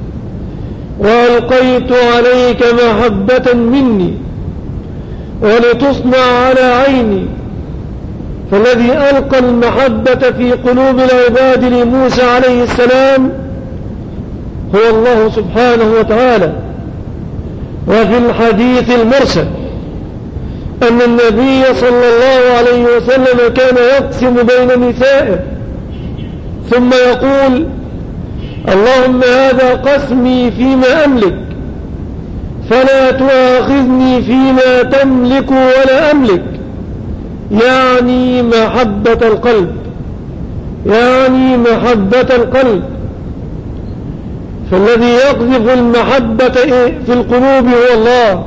وألقيت عليك محبة مني ولتصنع على عيني. فالذي ألقى المحبة في قلوب العباد لموسى عليه السلام هو الله سبحانه وتعالى. وفي الحديث المرسل أن النبي صلى الله عليه وسلم كان يقسم بين نسائه ثم يقول: اللهم هذا قسمي فيما أملك فلا تؤاخذني فيما تملك ولا أملك، يعني محبة القلب، يعني محبة القلب. فالذي يقذف المحبة في القلوب هو الله.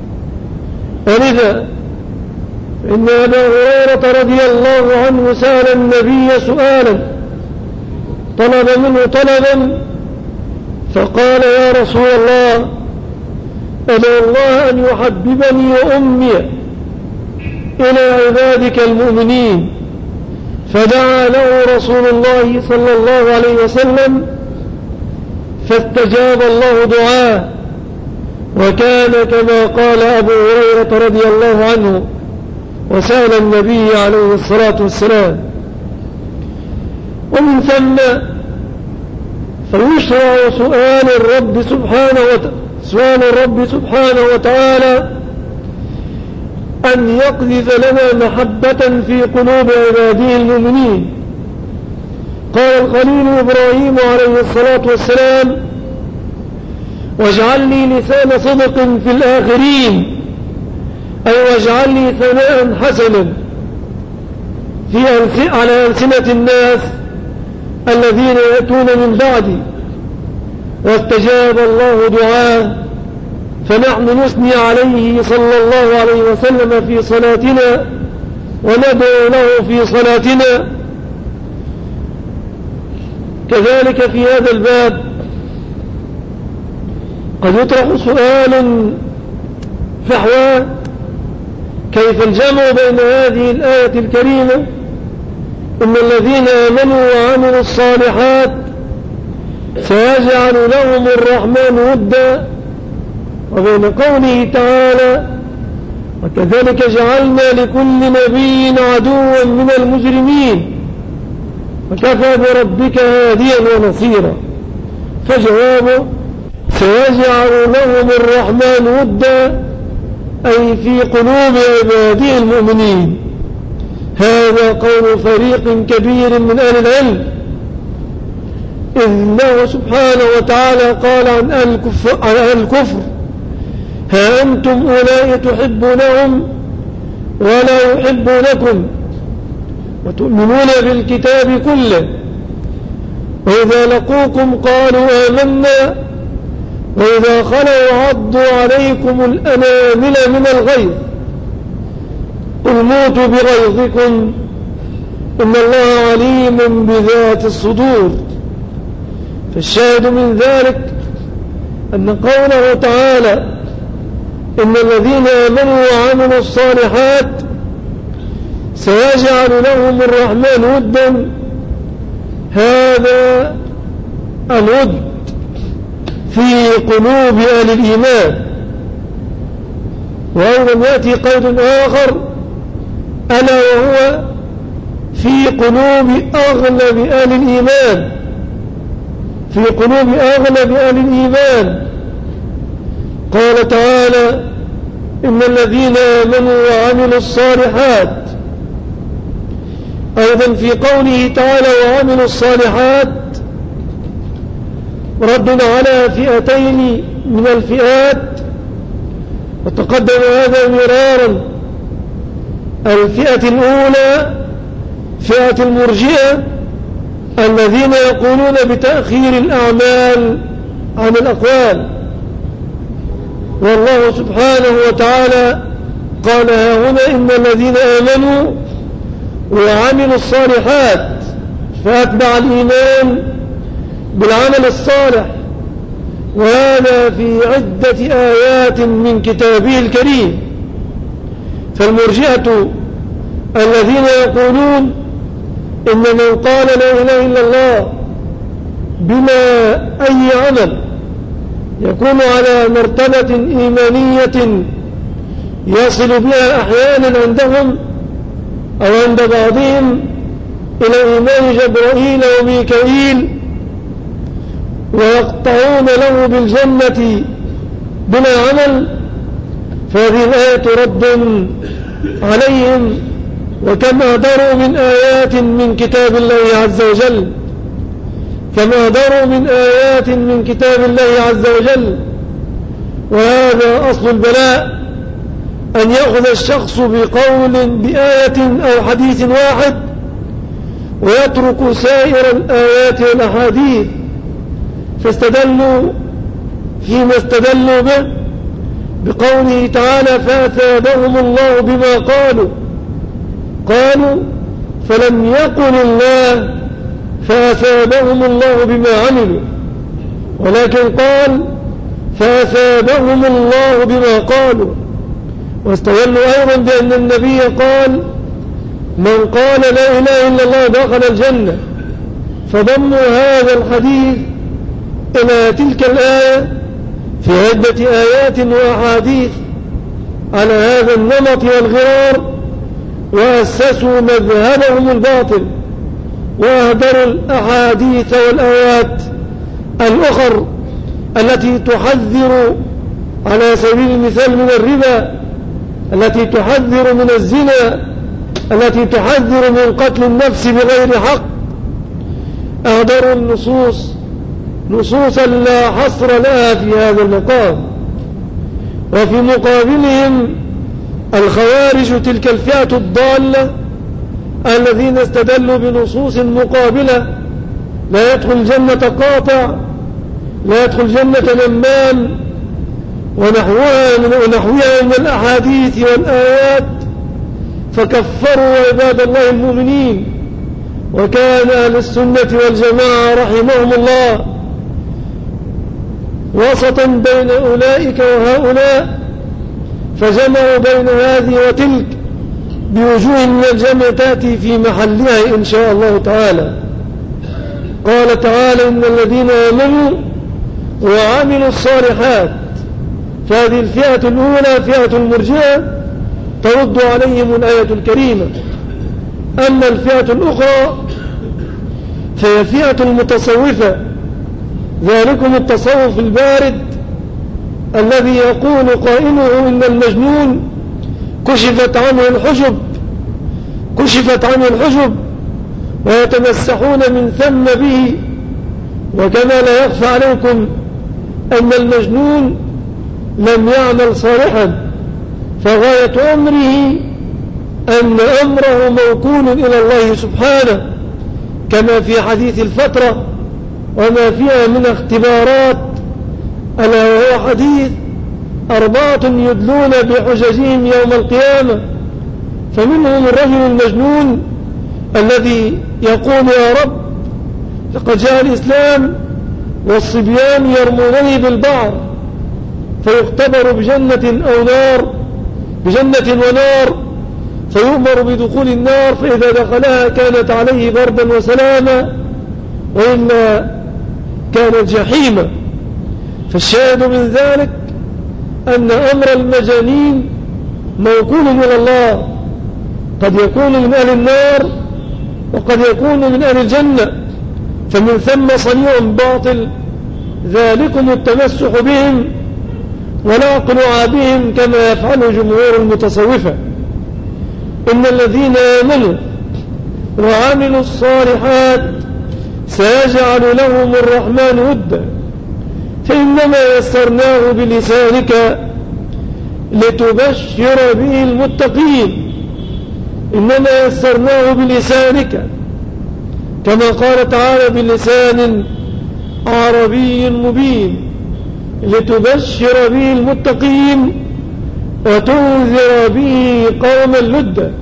ولذا إن أبا هريرة رضي الله عنه سأل النبي سؤالا، طلب منه طلبا، فقال: يا رسول الله أدعو الله أن يحببني وأمي إلى عبادك المؤمنين. فدعا له رسول الله صلى الله عليه وسلم فاستجاب الله دعاه، وكان كما قال أبو هريرة رضي الله عنه وسأل النبي عليه الصلاة والسلام. ومن ثم فيشرع سؤال الرب سبحانه وتعالى سؤال الرب سبحانه وتعالى أن يقذف لنا محبة في قلوب عباده المؤمنين. قال الخليل إبراهيم عليه الصلاة والسلام: واجعل لي لسان صدق في الآخرين، أي واجعل لي ثناء حسنا في ألس... على ألسنة الناس الذين يأتون من بعدي. واستجاب الله دعاه فنحن نثني عليه صلى الله عليه وسلم في صلاتنا وندعو له في صلاتنا. كذلك في هذا الباب قد يطرح سؤال فحوى: كيف الجمع بين هذه الآية الكريمة إن الذين آمنوا وعملوا الصالحات سيجعل لهم الرحمن ودا، وبين قوله تعالى: وكذلك جعلنا لكل نبي عدوا من المجرمين وكفى بربك هاديا ونصيرا؟ فجوابه: سيجعل لهم الرحمن ودا، أي في قلوب عباده المؤمنين. هذا قول فريق كبير من أهل العلم، إذ الله سبحانه وتعالى قال عن أهل الكفر, عن أهل الكفر: ها أنتم أولئك تحبونهم ولا يحبونكم وتؤمنون بالكتاب كله، وإذا لقوكم قالوا آمنا وإذا خلوا عضوا عليكم الأنامل من الغيظ قل موتوا بغيظكم إن الله عليم بذات الصدور. فالشاهد من ذلك أن قوله تعالى: إن الذين آمنوا وعملوا الصالحات سيجعل لهم الرحمن ودا، هذا الود في قلوب أهل الإيمان. وأيضا يأتي قول آخر ألا وهو في قلوب أغلب أهل الإيمان، في قلوب أغلب أهل الإيمان. قال تعالى: إن الذين آمنوا وعملوا الصالحات. أيضا في قوله تعالى: وعملوا الصالحات، رد على فئتين من الفئات، وتقدم هذا مرارا. الفئة الأولى فئة المرجئة الذين يقولون بتأخير الأعمال عن الأقوال، والله سبحانه وتعالى قال ها هنا: إن الذين آمنوا وعملوا الصالحات، فأتبع الإيمان بالعمل الصالح، وهذا في عدة آيات من كتابه الكريم. فالمرجئة الذين يقولون إن من قال لا إله إلا الله بما أي عمل يكون على مرتبة إيمانية يصل بها أحيانا عندهم أو عند بعضهم إلى إيمان جبرائيل وميكائيل، ويقطعون له بالجنة بلا عمل، فهذه الآية رد عليهم. وكم أهدروا من آيات من كتاب الله عز وجل، كم أهدروا من آيات من كتاب الله عز وجل. وهذا أصل البلاء، أن يأخذ الشخص بقول بآية أو حديث واحد ويترك سائر الآيات والأحاديث. فاستدلوا فيما استدلوا به بقوله تعالى: فأثابهم الله بما قالوا. قالوا فلم يقل الله فأثابهم الله بما عملوا، ولكن قال فأثابهم الله بما قالوا. واستدلوا أيضا بأن النبي قال: من قال لا إله إلا الله دخل الجنة، فضموا هذا الحديث إلى تلك الآية في عدة آيات وأحاديث على هذا النمط والغرار، وأسسوا مذهبهم الباطل، وأهدروا الأحاديث والآيات الأخر التي تحذر على سبيل المثال من الربا، التي تحذر من الزنا، التي تحذر من قتل النفس بغير حق. أهدروا النصوص نصوصا لا حصر لها في هذا المقام. وفي مقابلهم الخوارج، تلك الفئة الضالة الذين استدلوا بنصوص مقابلة: لا يدخل الجنة قاطع، لا يدخل الجنة نمام، ونحوها من, ونحوها من الأحاديث والآيات، فكفروا عباد الله المؤمنين. وكان أهل السنة والجماعة رحمهم الله وسطا بين أولئك وهؤلاء، فجمعوا بين هذه وتلك بوجوه من الجمع تأتي في محلها إن شاء الله تعالى. قال تعالى: إن الذين آمنوا وعملوا الصالحات. فهذه الفئة الأولى فئة المرجئة ترد عليهم الآية الكريمة. أما الفئة الأخرى فهي فئة المتصوفة، ذلكم التصوف البارد الذي يقول قائله إن المجنون كشفت عنه الحجب كشفت عنه الحجب ويتمسحون من ثم به. وكما لا يخفى عليكم أن المجنون لم يعمل صالحا، فغاية أمره أن أمره موكول إلى الله سبحانه، كما في حديث الفترة وما فيها من اختبارات، ألا وهو حديث أربعة يدلون بحججهم يوم القيامة. فمنهم الرجل المجنون الذي يقول: يا رب لقد جاء الإسلام والصبيان يرمونني بالبعر، فيختبر بجنة أو نار بجنة ونار، فيؤمر بدخول النار، فإذا دخلها كانت عليه بردا وسلاما، وإلا كانت جحيما. فالشاهد من ذلك أن أمر المجانين موكول إلى الله، قد يكون من أهل النار وقد يكون من أهل الجنة، فمن ثم صنيع باطل، ذلكم التمسح بهم ولا اقناع بهم كما يفعله جمهور المتصوفة. إن الذين آمنوا وعملوا الصالحات سيجعل لهم الرحمن ودا، فإنما يسرناه بلسانك لتبشر به المتقين. إنما يسرناه بلسانك، كما قال تعالى: بلسان عربي مبين لتبشر به المتقين وتنذر به قوما لدا.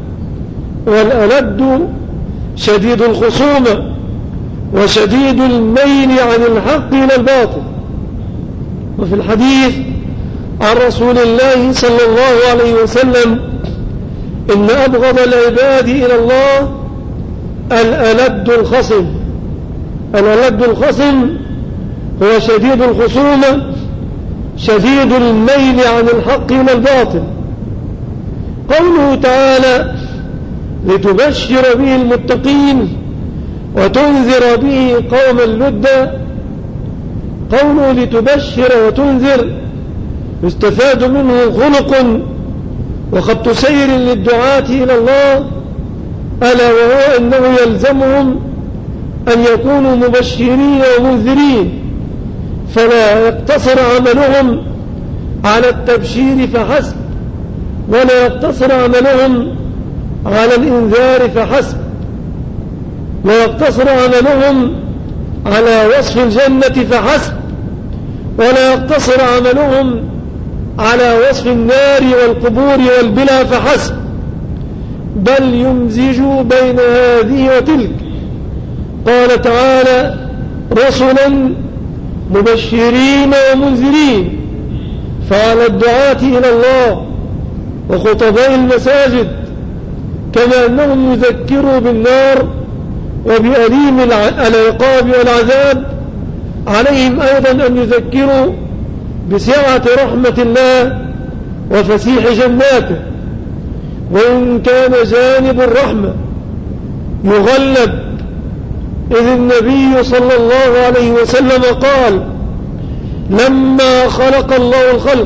والألد شديد الخصومة وشديد الميل عن الحق إلى الباطل. وفي الحديث عن رسول الله صلى الله عليه وسلم: إن أبغض العباد إلى الله الألد الخصم. الألد الخصم هو شديد الخصومة شديد الميل عن الحق إلى الباطل. قوله تعالى: لتبشر به المتقين وتنذر به قوما لدا. قوله لتبشر وتنذر يستفاد منه خلق وخط سير للدعاة إلى الله، ألا وهو أنه يلزمهم أن يكونوا مبشرين ومنذرين، فلا يقتصر عملهم على التبشير فحسب، ولا يقتصر عملهم على الإنذار فحسب، لا يقتصر عملهم على وصف الجنة فحسب، ولا يقتصر عملهم على وصف النار والقبور والبلى فحسب، بل يمزجوا بين هذه وتلك. قال تعالى: رسلا مبشرين ومنذرين. فعلى الدعاة إلى الله وخطباء المساجد كما أنهم يذكروا بالنار وبأليم العقاب والعذاب، عليهم أيضا أن يذكروا بسعة رحمة الله وفسيح جناته. وإن كان جانب الرحمة يغلب، إذ النبي صلى الله عليه وسلم قال: لما خلق الله الخلق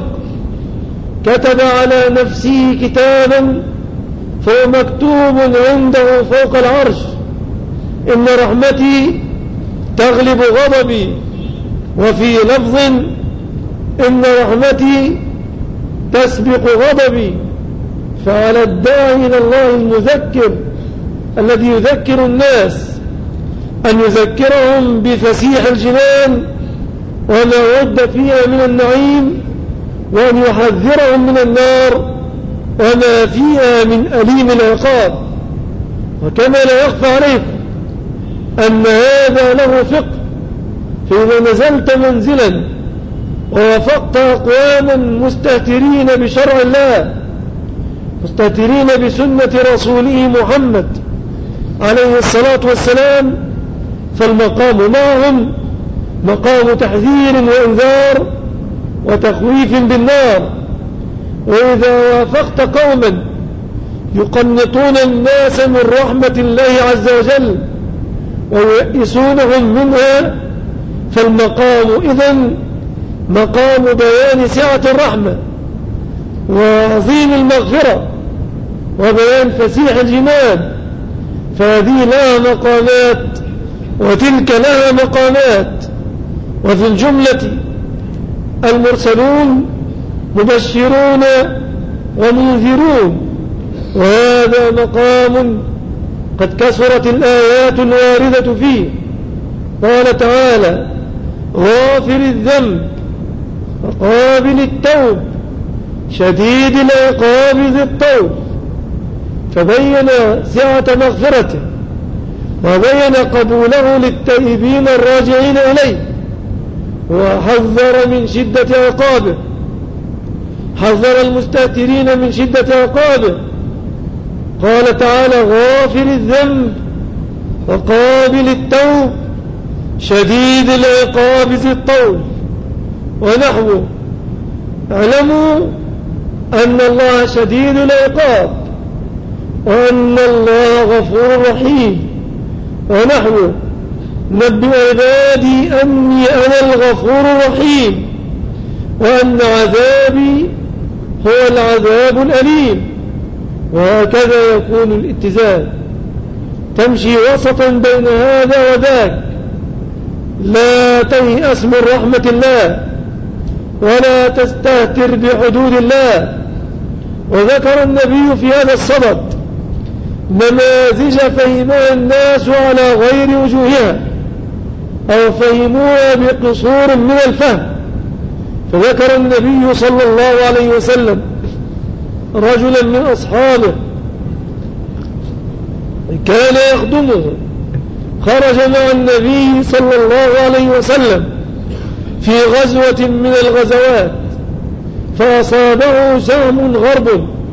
كتب على نفسه كتابا فهو مكتوب عنده فوق العرش: إن رحمتي تغلب غضبي. وفي لفظ: إن رحمتي تسبق غضبي. فعلى الداعي إلى الله المذكر الذي يذكر الناس أن يذكرهم بفسيح الجنان وما ود فيها من النعيم وأن يحذرهم من النار وما فيها من أليم العقاب. وكما لا يخفى عليكم أن هذا له فقه، فإذا نزلت منزلا ووافقت أقواما مستهترين بشرع الله مستهترين بسنة رسوله محمد عليه الصلاة والسلام، فالمقام معهم مقام تحذير وإنذار وتخويف بالنار. وإذا وافقت قوما يقنطون الناس من رحمة الله عز وجل ويئسونهم منها، فالمقام إذن مقام بيان سعة الرحمة وعظيم المغفرة وبيان فسيح الجنان، فهذه لها مقامات وتلك لها مقامات. وفي الجملة المرسلون مبشرون ومنذرون، وهذا مقام قد كثرت الآيات الواردة فيه. قال تعالى: غافر الذنب وقابل التوب شديد العقاب ذي الطول، فبين سعة مغفرته وبين قبوله للتائبين الراجعين إليه، وحذر من شدة عقابه، حذر المستهترين من شدة عقابه. قال تعالى: غافر الذنب وقابل التوب شديد العقاب ذي الطول. ونحوه: اعلموا أن الله شديد العقاب وأن الله غفور رحيم. ونحوه: نبئ عبادي أني أنا الغفور الرحيم وأن عذابي هو العذاب الأليم. وهكذا يكون الاتزان، تمشي وسطا بين هذا وذاك، لا تيأس من رحمة الله ولا تستهتر بحدود الله. وذكر النبي في هذا الصدد نماذج فهمها الناس على غير وجوهها أو فهموها بقصور من الفهم. فذكر النبي صلى الله عليه وسلم رجلا من أصحابه كان يخدمه، خرج مع النبي صلى الله عليه وسلم في غزوة من الغزوات، فأصابه سهم غرب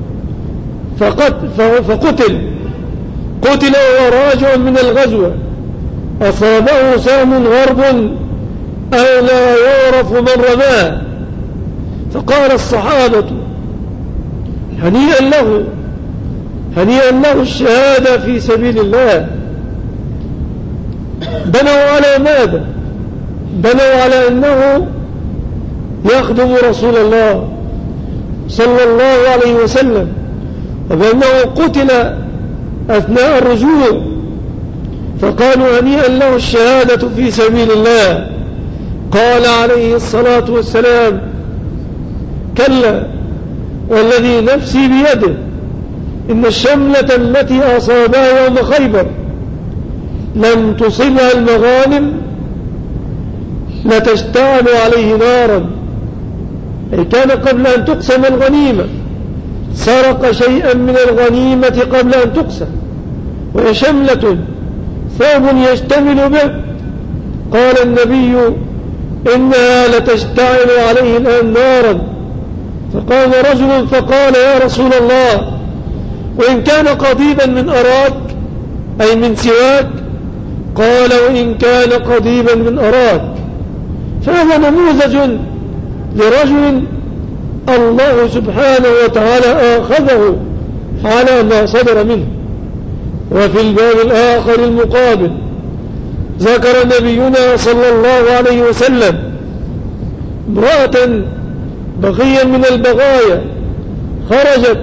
فقتل قتل وهو راجع من الغزوة. أصابه سهم غرب أو لا يعرف من رماه، فقال الصحابة: هنيئا له هنيئا له الشهادة في سبيل الله. بنوا على ماذا؟ بنوا على أنه يخدم رسول الله صلى الله عليه وسلم، وبأنه قتل أثناء الرجوع، فقالوا هنيئا له الشهادة في سبيل الله. قال عليه الصلاة والسلام: كلا والذي نفسي بيده إن الشملة التي أصابها يوم خيبر لم تصبها المغانم لتشتعل عليه نارا. أي كان قبل أن تقسم الغنيمة سرق شيئا من الغنيمة قبل أن تقسم، وهي شملة ثوب يشتمل به. قال النبي: إنها لتشتعل عليه الآن نارا. فقام رجل فقال: يا رسول الله، وإن كان قضيبا من أراك أي من سواك؟ قال: وإن كان قضيبا من أراك. فهذا نموذج لرجل الله سبحانه وتعالى آخذه على ما صدر منه. وفي الباب الآخر المقابل ذكر نبينا صلى الله عليه وسلم امرأة بغيا من البغايا، خرجت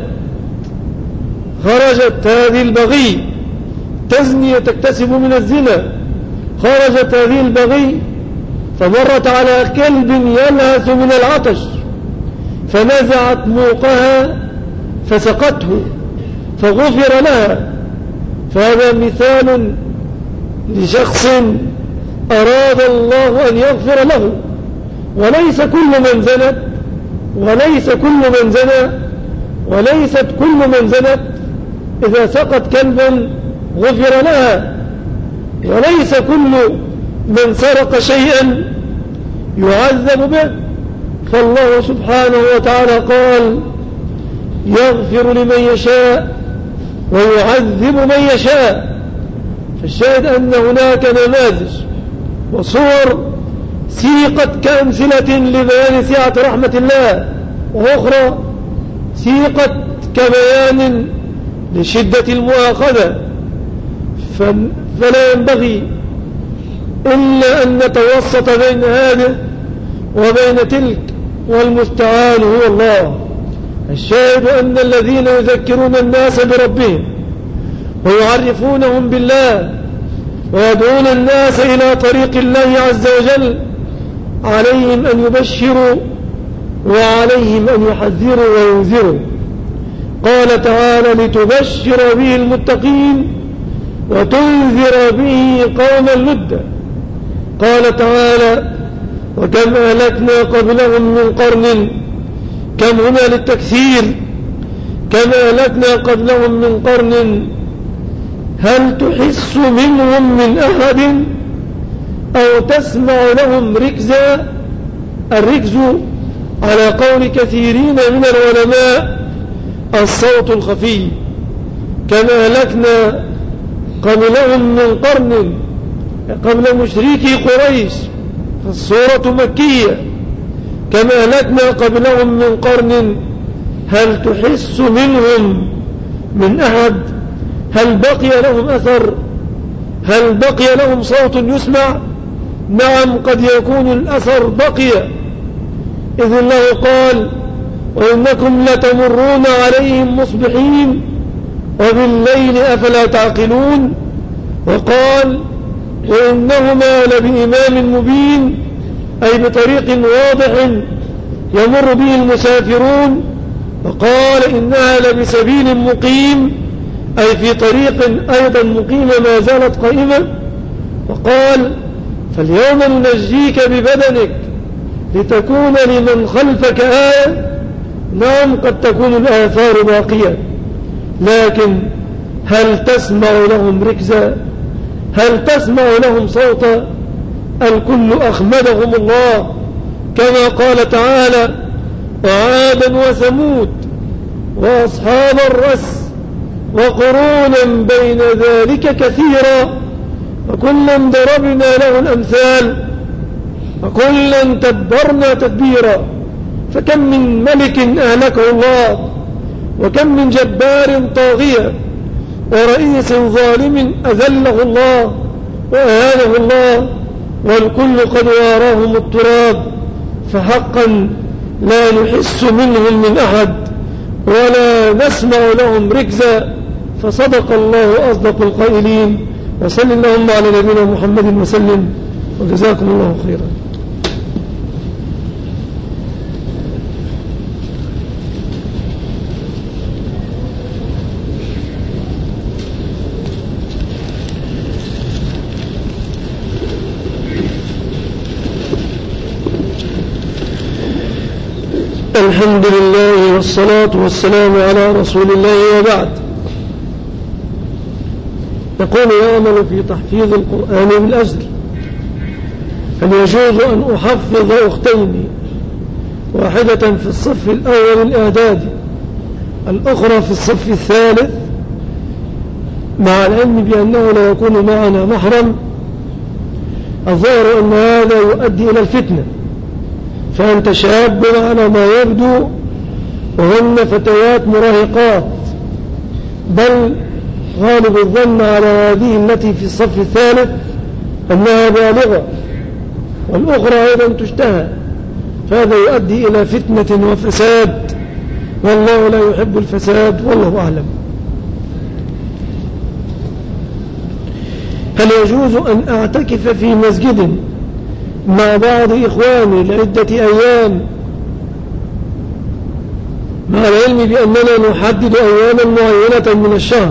خرجت هذه البغي تزني وتكتسب من الزنا. خرجت هذه البغي فمرت على كلب يلهث من العطش فنزعت موقها فسقته فغفر لها. فهذا مثال لشخص أراد الله أن يغفر له، وليس كل من زنت وليس كل من زنى وليست كل من زنت إذا سقط كلبا غفر لها، وليس كل من سرق شيئا يعذب به. فالله سبحانه وتعالى قال يغفر لمن يشاء ويعذب من يشاء. فالشاهد أن هناك نماذج وصور سيقت كأمثلة لبيان سعة رحمة الله، وأخرى سيقت كبيان لشدة المؤاخذة. فلا ينبغي إلا أن نتوسط بين هذه وبين تلك، والمستعان هو الله. الشاهد أن الذين يذكرون الناس بربهم ويعرفونهم بالله ويدعون الناس إلى طريق الله عز وجل عليهم أن يبشروا وعليهم أن يحذروا وينذروا. قال تعالى لتبشر به المتقين وتنذر به قوما لدا. قال تعالى وكم أهلكنا قبلهم من قرن، كم هنا للتكثير، كم أهلكنا قبلهم من قرن هل تحس منهم من أحد أو تسمع لهم ركزا. الركز على قول كثيرين من العلماء الصوت الخفي. كما أهلكنا قبلهم من قرن قبل مشركي قريش، فالصورة مكية. كما أهلكنا قبلهم من قرن هل تحس منهم من أحد، هل بقي لهم أثر، هل بقي لهم صوت يسمع؟ نعم قد يكون الأثر بقي، إذ الله قال وإنكم لتمرون عليهم مصبحين وبالليل أفلا تعقلون. وقال وإنهما لبإمام مبين، أي بطريق واضح يمر به المسافرون. وقال إنها لبسبيل مقيم، أي في طريق أيضا مقيمة ما زالت قائمة. وقال فاليوم ننجيك ببدنك لتكون لمن خلفك آية. نعم قد تكون الآثار باقية، لكن هل تسمع لهم ركزا، هل تسمع لهم صوتا؟ الكل أخمدهم الله، كما قال تعالى وعادا وثمود وأصحاب الرس وقرونا بين ذلك كثيرا وكلا ضربنا له الأمثال وكلا تدبرنا تدبيرا. فكم من ملك أهلكه الله، وكم من جبار طاغية ورئيس ظالم أذله الله وأهانه الله، والكل قد واراهم التراب. فحقا لا نحس منهم من أحد ولا نسمع لهم ركزا. فصدق الله أصدق القائلين. وصل اللهم على نبينا محمد وسلم، وجزاكم الله خيرا. الحمد لله والصلاة والسلام على رسول الله، وبعد. يقول يعمل في تحفيظ القرآن بالأجر. هل يجوز أن أحفظ أختين، واحدة في الصف الأول الإعدادي الأخرى في الصف الثالث، مع العلم بأنه لا يكون معنا محرم؟ الظاهر أن هذا يؤدي إلى الفتنة، فأنت شاب على ما يبدو وهن فتيات مراهقات، بل غالب الظن على هذه التي في الصف الثالث أنها بالغة، والأخرى أيضا تشتهى، فهذا يؤدي إلى فتنة وفساد، والله لا يحب الفساد، والله أعلم. هل يجوز أن أعتكف في مسجد مع بعض إخواني لعدة أيام، مع العلم بأننا نحدد أياما معينة من الشهر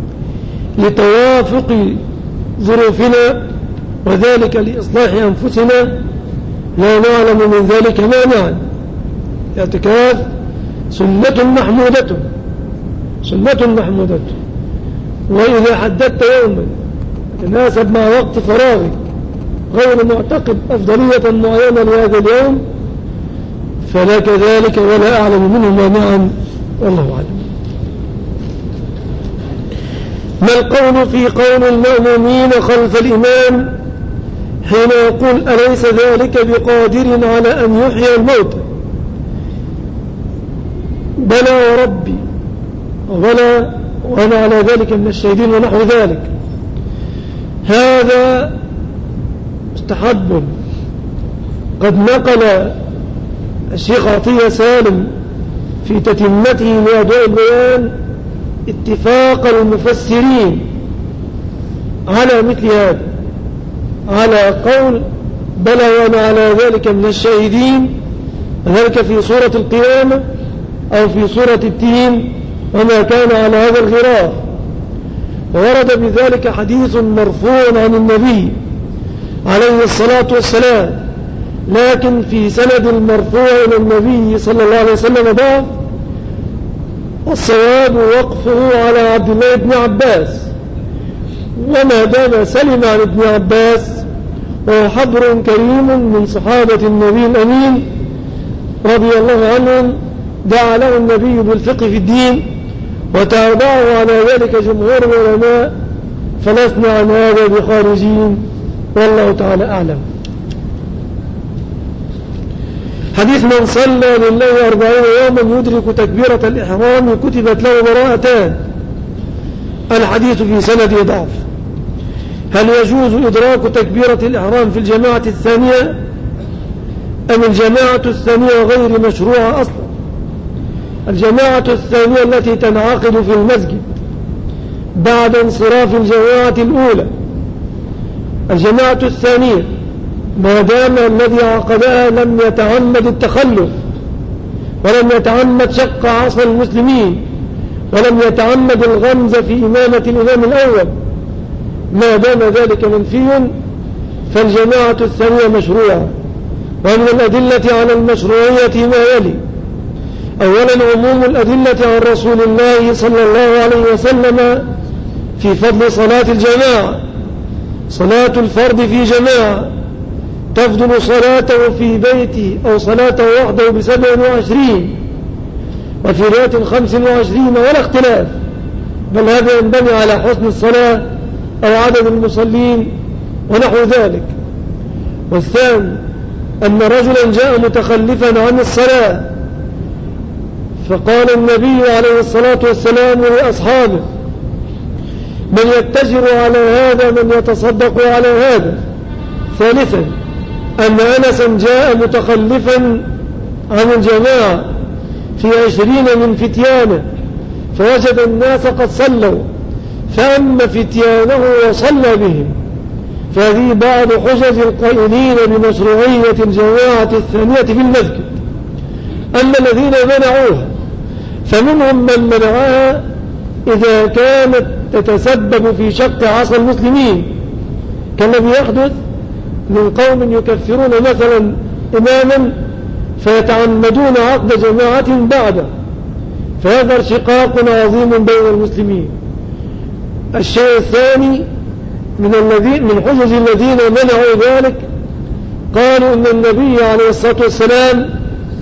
لتوافق ظروفنا وذلك لإصلاح أنفسنا؟ لا نعلم من ذلك مانعا، الاعتكاف سنة محمودة سنة محمودة. وإذا حددت يوما يتناسب مع وقت فراغك غير معتقد أفضلية معينة لهذا اليوم فلا كذلك ولا أعلم منه مانعا والله أعلم. ما القول في قول المأمومين خلف الإمام حين يقول أليس ذلك بقادر على أن يحيي الموتى؟ بلى وربي وبلى وأنا على ذلك من الشهيدين ونحو ذلك. هذا مستحب. قد نقل الشيخ عطية سالم في تتمته لأضواء البيان اتفاق المفسرين على مثل هذا، على قول بلى وأنا على ذلك من الشاهدين، ذلك في سورة القيامة أو في سورة التين وما كان على هذا الغرار. وورد بذلك حديث مرفوع عن النبي عليه الصلاة والسلام، لكن في سند المرفوع إلى النبي صلى الله عليه وسلم بعض، والصواب وقفه على عبد الله بن عباس. وما دام سلم عن ابن عباس وهو حبر كريم من صحابة النبي الأمين رضي الله عنهم دعا له النبي بالفقه في الدين وتابعه على ذلك جمهور العلماء، فلسنا عن هذا بخارجين والله تعالى أعلم. حديث من صلى لله أربعين يوما يدرك تكبيرة الإحرام كتبت له براءتان. الحديث في سنده ضعف. هل يجوز إدراك تكبيرة الإحرام في الجماعة الثانية أم الجماعة الثانية غير مشروعة أصلا؟ الجماعة الثانية التي تنعقد في المسجد بعد انصراف الجماعة الأولى. الجماعة الثانية ما دام الذي عقدها لم يتعمد التخلف ولم يتعمد شق عصا المسلمين ولم يتعمد الغمز في إمامة الإمام الأول، ما دام ذلك منفي فالجماعة الثانية مشروعة. ومن الأدلة على المشروعية ما يلي: أولا عموم الأدلة عن رسول الله صلى الله عليه وسلم في فضل صلاة الجماعة. صلاة الفرد في جماعة تفضل صلاته في بيته أو صلاته وحده بسبع وعشرين، وفي رواية خمس وعشرين ولا اختلاف، بل هذا ينبني على حسن الصلاة أو عدد المصلين ونحو ذلك. والثاني أن رجلا جاء متخلفا عن الصلاة فقال النبي عليه الصلاة والسلام لأصحابه: من يتجر على هذا من يتصدق على هذا. ثالثا أن أنسا جاء متخلفا عن الجماعة في عشرين من فتيانه فوجد الناس قد صلوا فأما فتيانه وصلى بهم. فهذه بعض حجج القائلين بمشروعية الجماعة الثانية في المسجد. أما الذين منعوها فمنهم من منعها إذا كانت تتسبب في شق عصا المسلمين، كالذي يحدث من قوم يكفرون مثلا إماما فيتعمدون عقد جماعة بعده، فهذا شقاق عظيم بين المسلمين. الشيء الثاني من الذين من حجج الذين منعوا ذلك قالوا إن النبي عليه الصلاة والسلام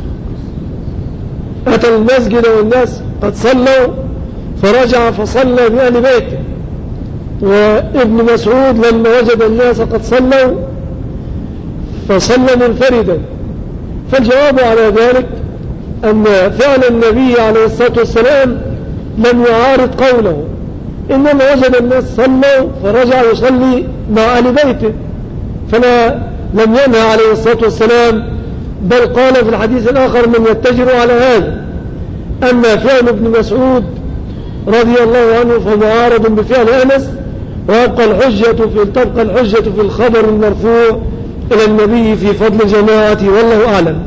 أتى المسجد والناس قد صلوا فرجع فصلى بأهل بيته، وابن مسعود لما وجد الناس قد صلوا فصلى منفردا. فالجواب على ذلك أن فعل النبي عليه الصلاة والسلام لم يعارض قوله، إنما وجد الناس صلوا فرجع يصلي مع أهل بيته، فلا لم ينهى عليه الصلاة والسلام، بل قال في الحديث الآخر: من يتجر على هذا. أما فعل ابن مسعود رضي الله عنه فمعارض بفعل أنس، ويبقى الحجة في تبقى الحجة في الخبر المرفوع إلى النبي في فضل الجماعة والله أعلم.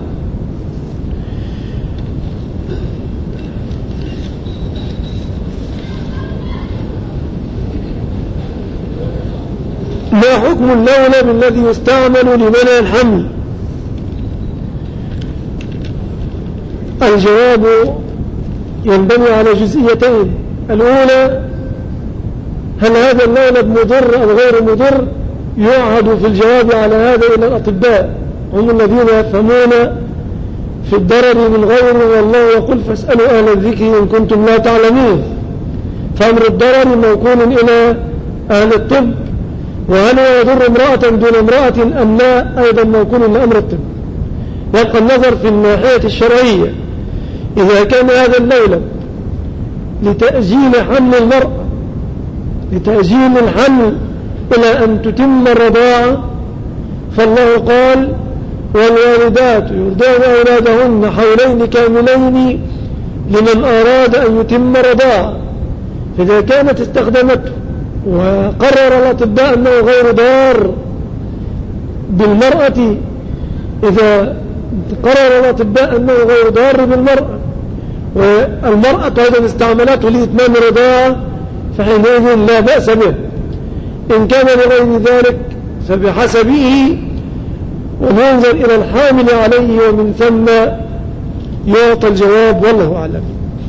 ما حكم اللولب الذي يستعمل لمنع الحمل؟ الجواب ينبني على جزئيتين. الأولى: هل هذا اللولب مضر أو غير مضر؟ يعهد في الجواب على هذا إلى الأطباء، هم الذين يفهمون في الضرر من غيره، والله يقول: فاسألوا أهل الذكر إن كنتم لا تعلمون. فأمر الضرر موكول إلى أهل الطب، وهل هو يضر امرأة دون امرأة أم لا أيضا موكول إلى أمر الطب. يبقى النظر في الناحية الشرعية، إذا كان هذا اللولب لتأجيل حمل المرأة لتأجيل الحمل إلى أن تتم الرضاعة، فالله قال: والوالدات يرضعن أولادهن حولين كاملين لمن أراد أن يتم الرضاعة. فإذا كانت استخدمته وقرر الأطباء أنه غير ضار بالمرأة إذا قرر الأطباء أنه غير ضار بالمرأة والمرأة أيضا استعملته لإتمام الرضاعة، فحينئذ لا بأس به. إن كان لغير ذلك فبحسبه، وننظر إلى الحامل عليه ومن ثم يعطى الجواب، والله أعلم.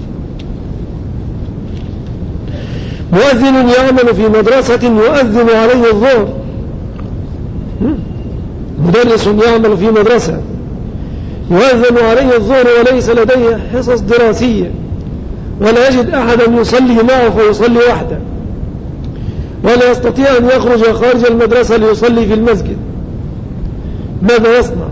مؤذن يعمل في مدرسة يؤذن عليه الظهر. مدرس يعمل في مدرسة يؤذن عليه الظهر وليس لديه حصص دراسية، ولا يجد أحدا يصلي معه فيصلي وحده، ولا يستطيع أن يخرج خارج المدرسة ليصلي في المسجد، ماذا يصنع؟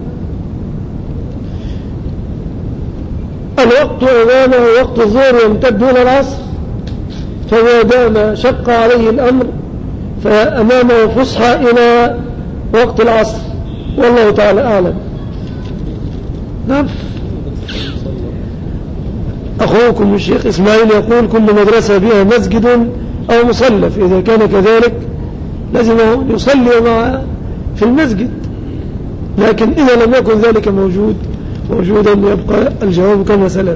الوقت أمامه وقت الظهر يمتد إلى العصر، فما دام شق عليه الأمر فأمامه فسحة إلى وقت العصر، والله تعالى أعلم. نعم. أخوكم الشيخ إسماعيل يقول: كل مدرسة بها مسجد أو مصلى، إذا كان كذلك لازم يصلي مع في المسجد، لكن إذا لم يكن ذلك موجود موجودا يبقى الجواب كما سلف.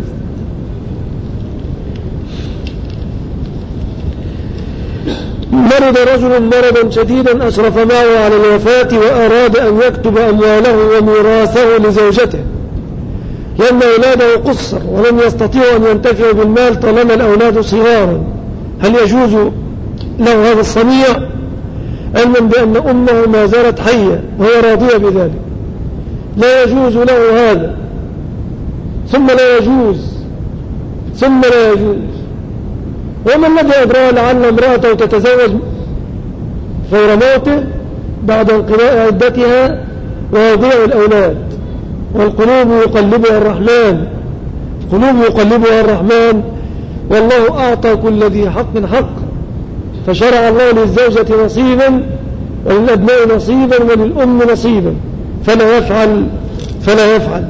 مرض رجل مرضا شديدا أشرف معه على الوفاة وأراد أن يكتب أمواله وميراثه لزوجته، لأن أولاده قصر ولم يستطيعوا أن ينتفعوا بالمال طالما الأولاد صغارا، هل يجوز له هذا الصنيع؟ علما بأن أمه ما زالت حية وهي راضية بذلك، لا يجوز له هذا، ثم لا يجوز ثم لا يجوز وما الذي أدرى لعل امرأته تتزوج غير موته بعد انقضاء عدتها ويضيع الأولاد، والقلوب يقلبها الرحمن قلوب يقلبها الرحمن والله أعطى كل ذي حق حق، فشرع الله للزوجة نصيبا وللأبناء نصيبا وللأم نصيبا، فلا يفعل فلا يفعل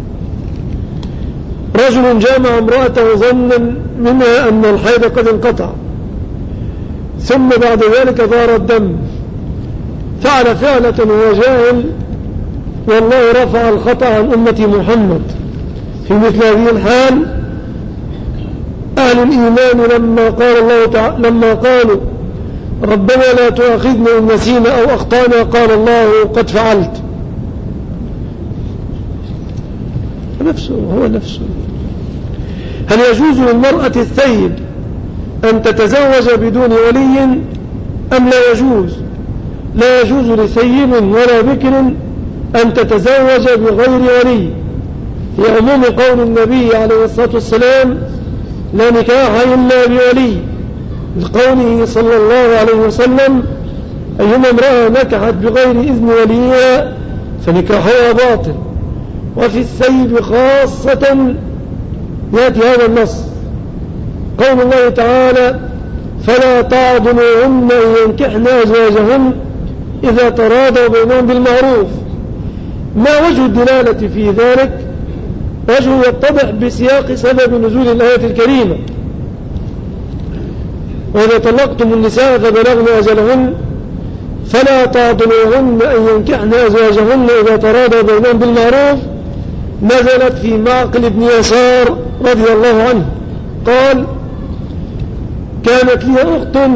رجل جامع امرأته ظنا منها أن الحيض قد انقطع، ثم بعد ذلك ظهر الدم، فعل فعلة وهو جاهل، والله رفع الخطأ عن أمة محمد. في مثل هذه الحال أهل الإيمان لما قال الله تعالى لما قالوا ربنا لا تؤاخذنا إن نسينا أو أخطأنا، قال الله قد فعلت، نفسه هو نفسه. هل يجوز للمرأة الثيب أن تتزوج بدون ولي أم لا يجوز؟ لا يجوز لثيب ولا بكر أن تتزوج بغير ولي، في عموم قول النبي عليه الصلاة والسلام: لا نكاح إلا بولي، لقوله صلى الله عليه وسلم: أيما امرأة نكحت بغير إذن وليها فنكاحها باطل. وفي الثيب خاصة يأتي هذا النص، قول الله تعالى: فلا تعضلوهن أن ينكحن أزواجهن إذا تراضوا بينهم بالمعروف. ما وجه الدلالة في ذلك؟ وجه يتضح بسياق سبب نزول الآية الكريمة: وإذا طلقتم النساء فبلغن أجلهن فلا تعضلوهن أن ينكحن أزواجهن إذا تراضوا بينهم بالمعروف، نزلت في معقل بن يسار رضي الله عنه قال: كانت لي أخت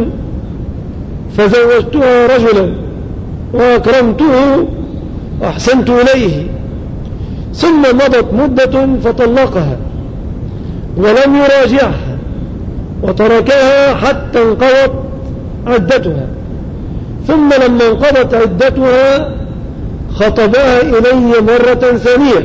فزوجتها رجلا وأكرمته وأحسنت إليه، ثم مضت مدة فطلقها ولم يراجعها وتركها حتى انقضت عدتها، ثم لما انقضت عدتها خطبها إلي مرة ثانية،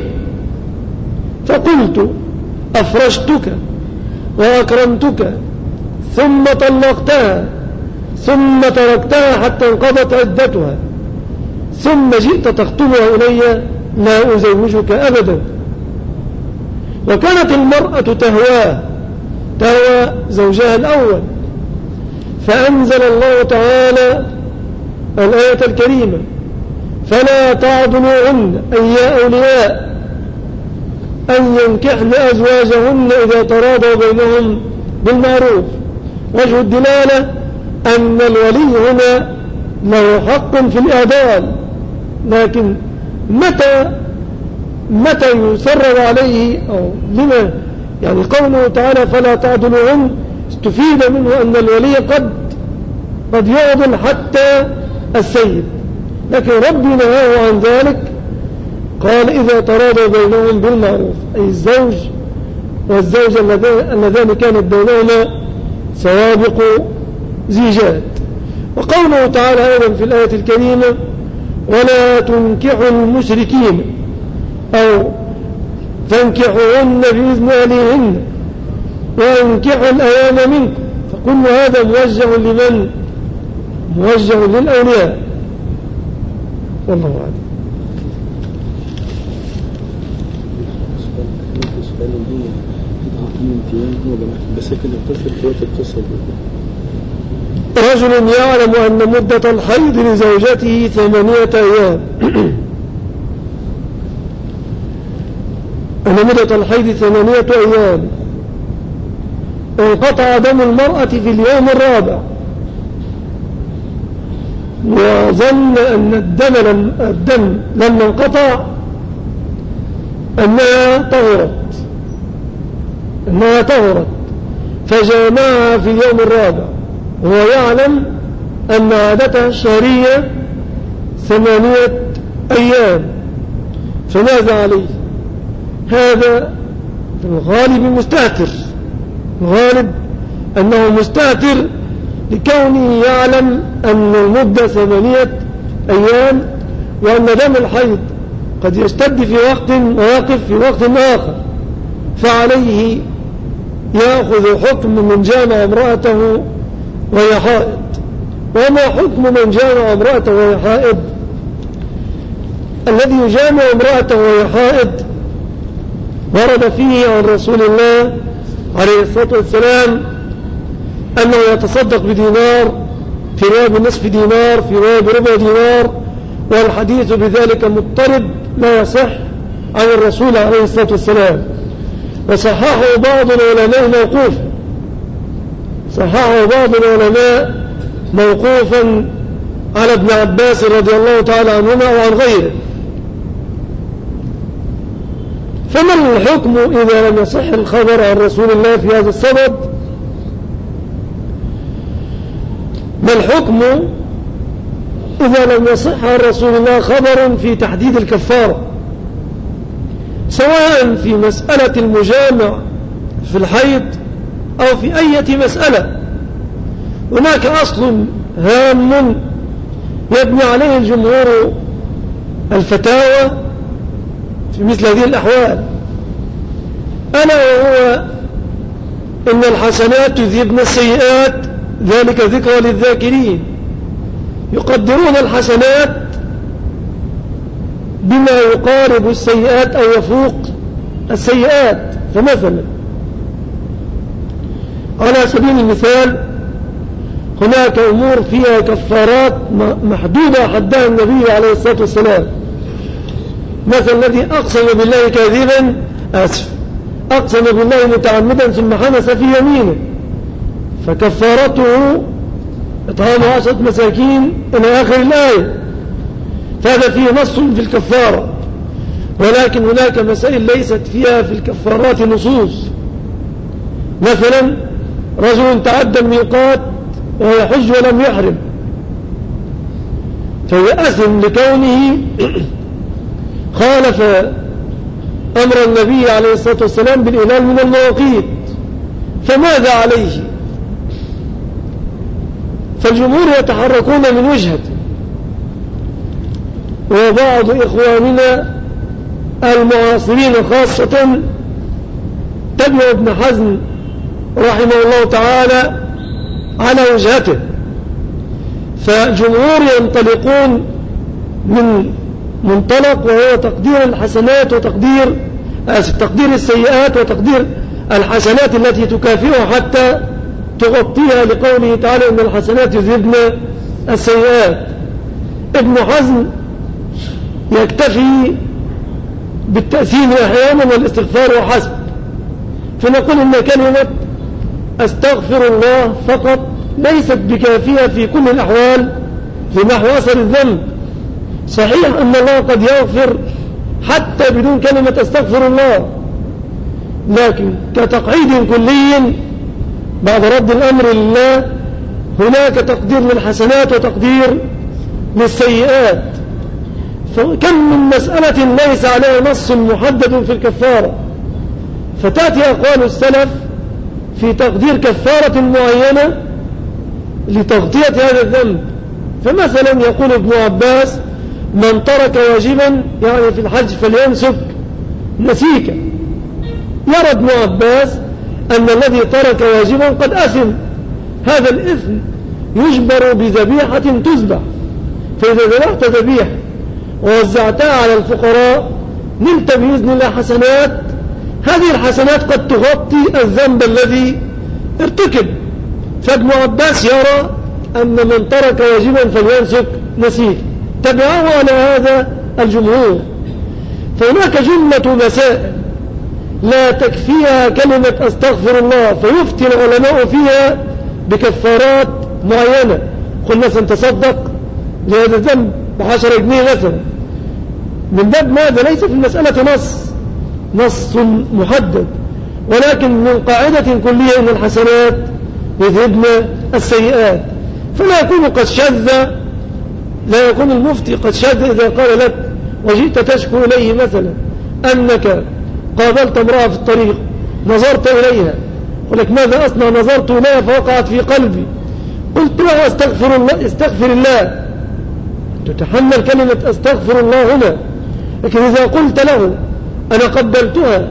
فقلت أفرشتك وأكرمتك ثم طلقتها ثم تركتها حتى انقضت عدتها، ثم جئت تخطبها إلي، لا أزوجك أبدا. وكانت المرأة تهواه تهوى زوجها الأول، فأنزل الله تعالى الآية الكريمة: فلا تعضلوهن أي يا أولياء أن ينكحن أزواجهن إذا تراضوا بينهم بالمعروف. وجه الدلالة أن الولي هنا له حق في الإعدال، لكن متى متى يسرر عليه أو لما يعني قوله تعالى فلا تعضلوهن استفيد منه أن الولي قد قد يعضل حتى السيد، لكن ربنا نهاه عن ذلك، قال إذا تراضوا بينهم بالمعروف، أي الزوج والزوجة اللذان كانت بينهما سوابق زيجات. وقوله تعالى أيضا في الآية الكريمة: ولا تنكحوا المشركين أو تنكحوهن بإذن أهلهن وانكحوا الأيام منكم، فكل هذا موجه لمن؟ موجه للأولياء، والله أعلم. رجل يعلم أن مدة الحيض لزوجته ثمانية أيام أن مدة الحيض ثمانية أيام، انقطع دم المرأة في اليوم الرابع، وظن أن الدم, لم الدم لما انقطع أنها طهرت أنها طهرت فجامعها في اليوم الرابع، وهو يعلم أن عادتها الشهرية ثمانية أيام، فماذا عليه؟ هذا في الغالب مستهتر، الغالب أنه مستهتر لكونه يعلم أن المدة ثمانية أيام، وأن دم الحيض قد يشتد في وقت ويقف في وقت آخر، فعليه يأخذ حكم من جامع امرأته وهي حائض. وما حكم من جامع امرأته وهي حائض؟ الذي يجامع امرأته وهي حائض ورد فيه عن رسول الله عليه الصلاة والسلام أنه يتصدق بدينار، في رواية بنصف دينار، في رواية بربع دينار، والحديث بذلك مضطرب لا يصح عن الرسول عليه الصلاة والسلام، وصححه بعض العلماء موقوفا صححه بعض العلماء موقوفا على ابن عباس رضي الله تعالى عنهما وعن غيره. فما الحكم إذا لم يصح الخبر عن رسول الله في هذا الصدد؟ ما الحكم إذا لم يصح عن رسول الله خبر في تحديد الكفارة، سواء في مسألة المجامع في الحيض أو في أي مسألة؟ هناك أصل هام يبني عليه الجمهور الفتاوى في مثل هذه الأحوال، ألا وهو إن الحسنات تذهبن السيئات، ذلك ذكرى للذاكرين. يقدرون الحسنات بما يقارب السيئات أو يفوق السيئات. فمثلا على سبيل المثال هناك أمور فيها كفارات محدودة حدها النبي عليه الصلاة والسلام، مثل الذي أقسم بالله كاذبا آسف أقسم بالله متعمدا ثم حنس في يمينه فكفارته إطعام عشرة مساكين إلى آخر الآية، فهذا فيه نص في الكفارة. ولكن هناك مسائل ليست فيها في الكفارات نصوص، مثلا رجل تعدى الميقات وهو يحج ولم يحرم، فهو أثم لكونه خالف أمر النبي عليه الصلاة والسلام بالإهلال من المواقيت، فماذا عليه؟ فالجمهور يتحركون من وجهة، وبعض إخواننا المعاصرين خاصة تبع ابن حزم رحمه الله تعالى على وجهته. فالجمهور ينطلقون من منطلق وهو تقدير الحسنات وتقدير تقدير السيئات وتقدير الحسنات التي تكافئها حتى تغطيها، لقوله تعالى إن الحسنات يذهبن السيئات. ابن حزم يكتفي بالتأثيم أحيانا والاستغفار وحسب، فنقول إن كلمة أستغفر الله فقط ليست بكافية في كل الأحوال لنحو أثر الذنب. صحيح أن الله قد يغفر حتى بدون كلمة أستغفر الله، لكن كتقعيد كلي بعد رد الأمر لله هناك تقدير للحسنات وتقدير للسيئات. فكم من مسألة ليس عليها نص محدد في الكفارة، فتأتي أقوال السلف في تقدير كفارة معينة لتغطية هذا الذنب. فمثلا يقول ابن عباس من ترك واجبا يعني في الحج فلينسك نسيكا. يرى ابن عباس أن الذي ترك واجبا قد أثم، هذا الإثم يجبر بذبيحة تذبح، فإذا ذبحت ذبيحة ووزعتها على الفقراء نلت بإذن الله حسنات، هذه الحسنات قد تغطي الذنب الذي ارتكب. فابن عباس يرى أن من ترك واجبا فلينسك نسيك، تبعه على هذا الجمهور. فهناك جملة مسائل لا تكفيها كلمة أستغفر الله، فيفتي العلماء فيها بكفارات معينة. قل مثلا تصدق لهذا الذنب بعشرة جنيه مثلا، من باب ماذا؟ ليس في المسألة نص نص محدد، ولكن من قاعدة كلية أن الحسنات يذهبن السيئات. فلا يكون قد شذ، لا يكون المفتي قد شذ إذا قال لك وجئت تشكو إليه مثلا أنك قابلت امرأة في الطريق نظرت إليها، قل لك ماذا أصنع؟ نظرت إليها فوقعت في قلبي، قلت له استغفر الله استغفر الله، تتحمل كلمة استغفر الله هنا. لكن إذا قلت له أنا قبلتها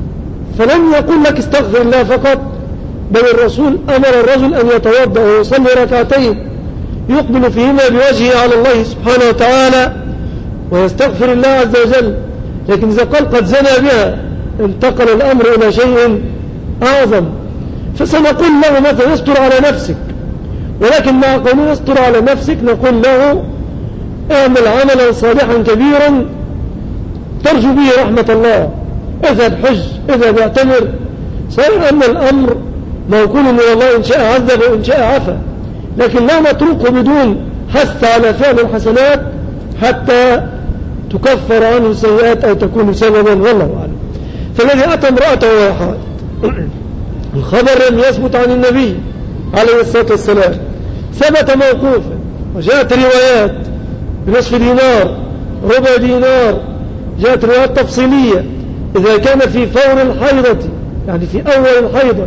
فلم يقول لك استغفر الله فقط، بل الرسول أمر الرجل أن يتوضأ ويصلي ركعتين يقبل فيهما بوجهه على الله سبحانه وتعالى ويستغفر الله عز وجل. لكن إذا قال قد زنى بها انتقل الأمر إلى شيء أعظم. فسنقول له مثلا يستر على نفسك، ولكن مع قوله يستر على نفسك نقول له اعمل عملا صالحا كبيرا ترجو به رحمة الله، اذهب حج، اذهب اعتمر. صحيح أن الأمر موكول من الله، إن شاء عذب وإن شاء عفا، لكن لا نتركه بدون حث على فعل الحسنات حتى تكفر عنه السيئات أو تكون سببا، والله أعلم. فالذي أتى امرأته وهي حائض، الخبر لم يثبت عن النبي عليه الصلاة والسلام، ثبت موقوفا، وجاءت روايات بنصف دينار ربع دينار، جاءت روايات تفصيلية إذا كان في فور الحيضة يعني في أول الحيضة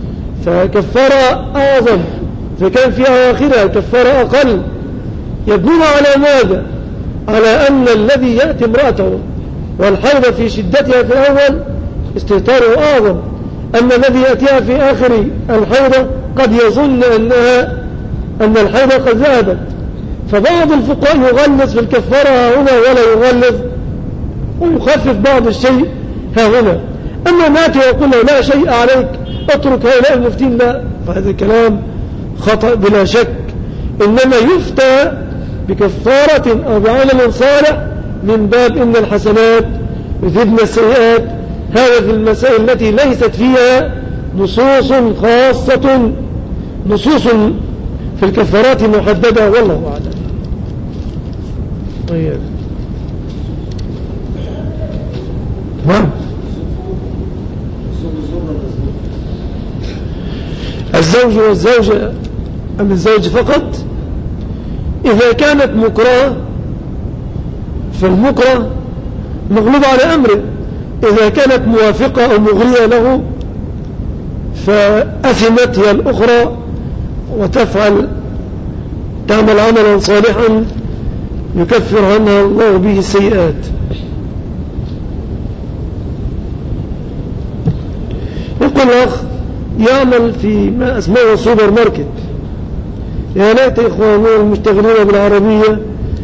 فكفر أعظم، إذا كان في أواخرها كفر أقل. يدل على ماذا؟ على أن الذي يأتي امرأته والحيضة في شدتها في الأول استهتاره أعظم، أما الذي يأتيها في آخر الحيضة قد يظن أنها أن الحيضة قد ذهبت. فبعض الفقهاء يغلظ في الكفارة هنا ولا يغلظ ويخفف بعض الشيء ها هنا. أما ناتي ويقول له لا شيء عليك اترك هؤلاء المفتين، لا، فهذا كلام خطأ بلا شك. إنما يفتى بكفارة أو بعمل صالح من باب إن الحسنات يذهبن السيئات. هذا في المسائل التي ليست فيها نصوص خاصة، نصوص في الكفارات محددة، والله أعلم. طيب نعم. الزوج والزوجة أم الزوج فقط؟ إذا كانت مكره فالمكره مغلوب على أمره، إذا كانت موافقة أو مغرية له فأثمت هي الأخرى وتفعل تعمل عملا صالحا يكفر عنها الله به السيئات. يقول الأخ يعمل في ما اسمه سوبر ماركت. يا ليت إخواننا المشتغلين بالعربية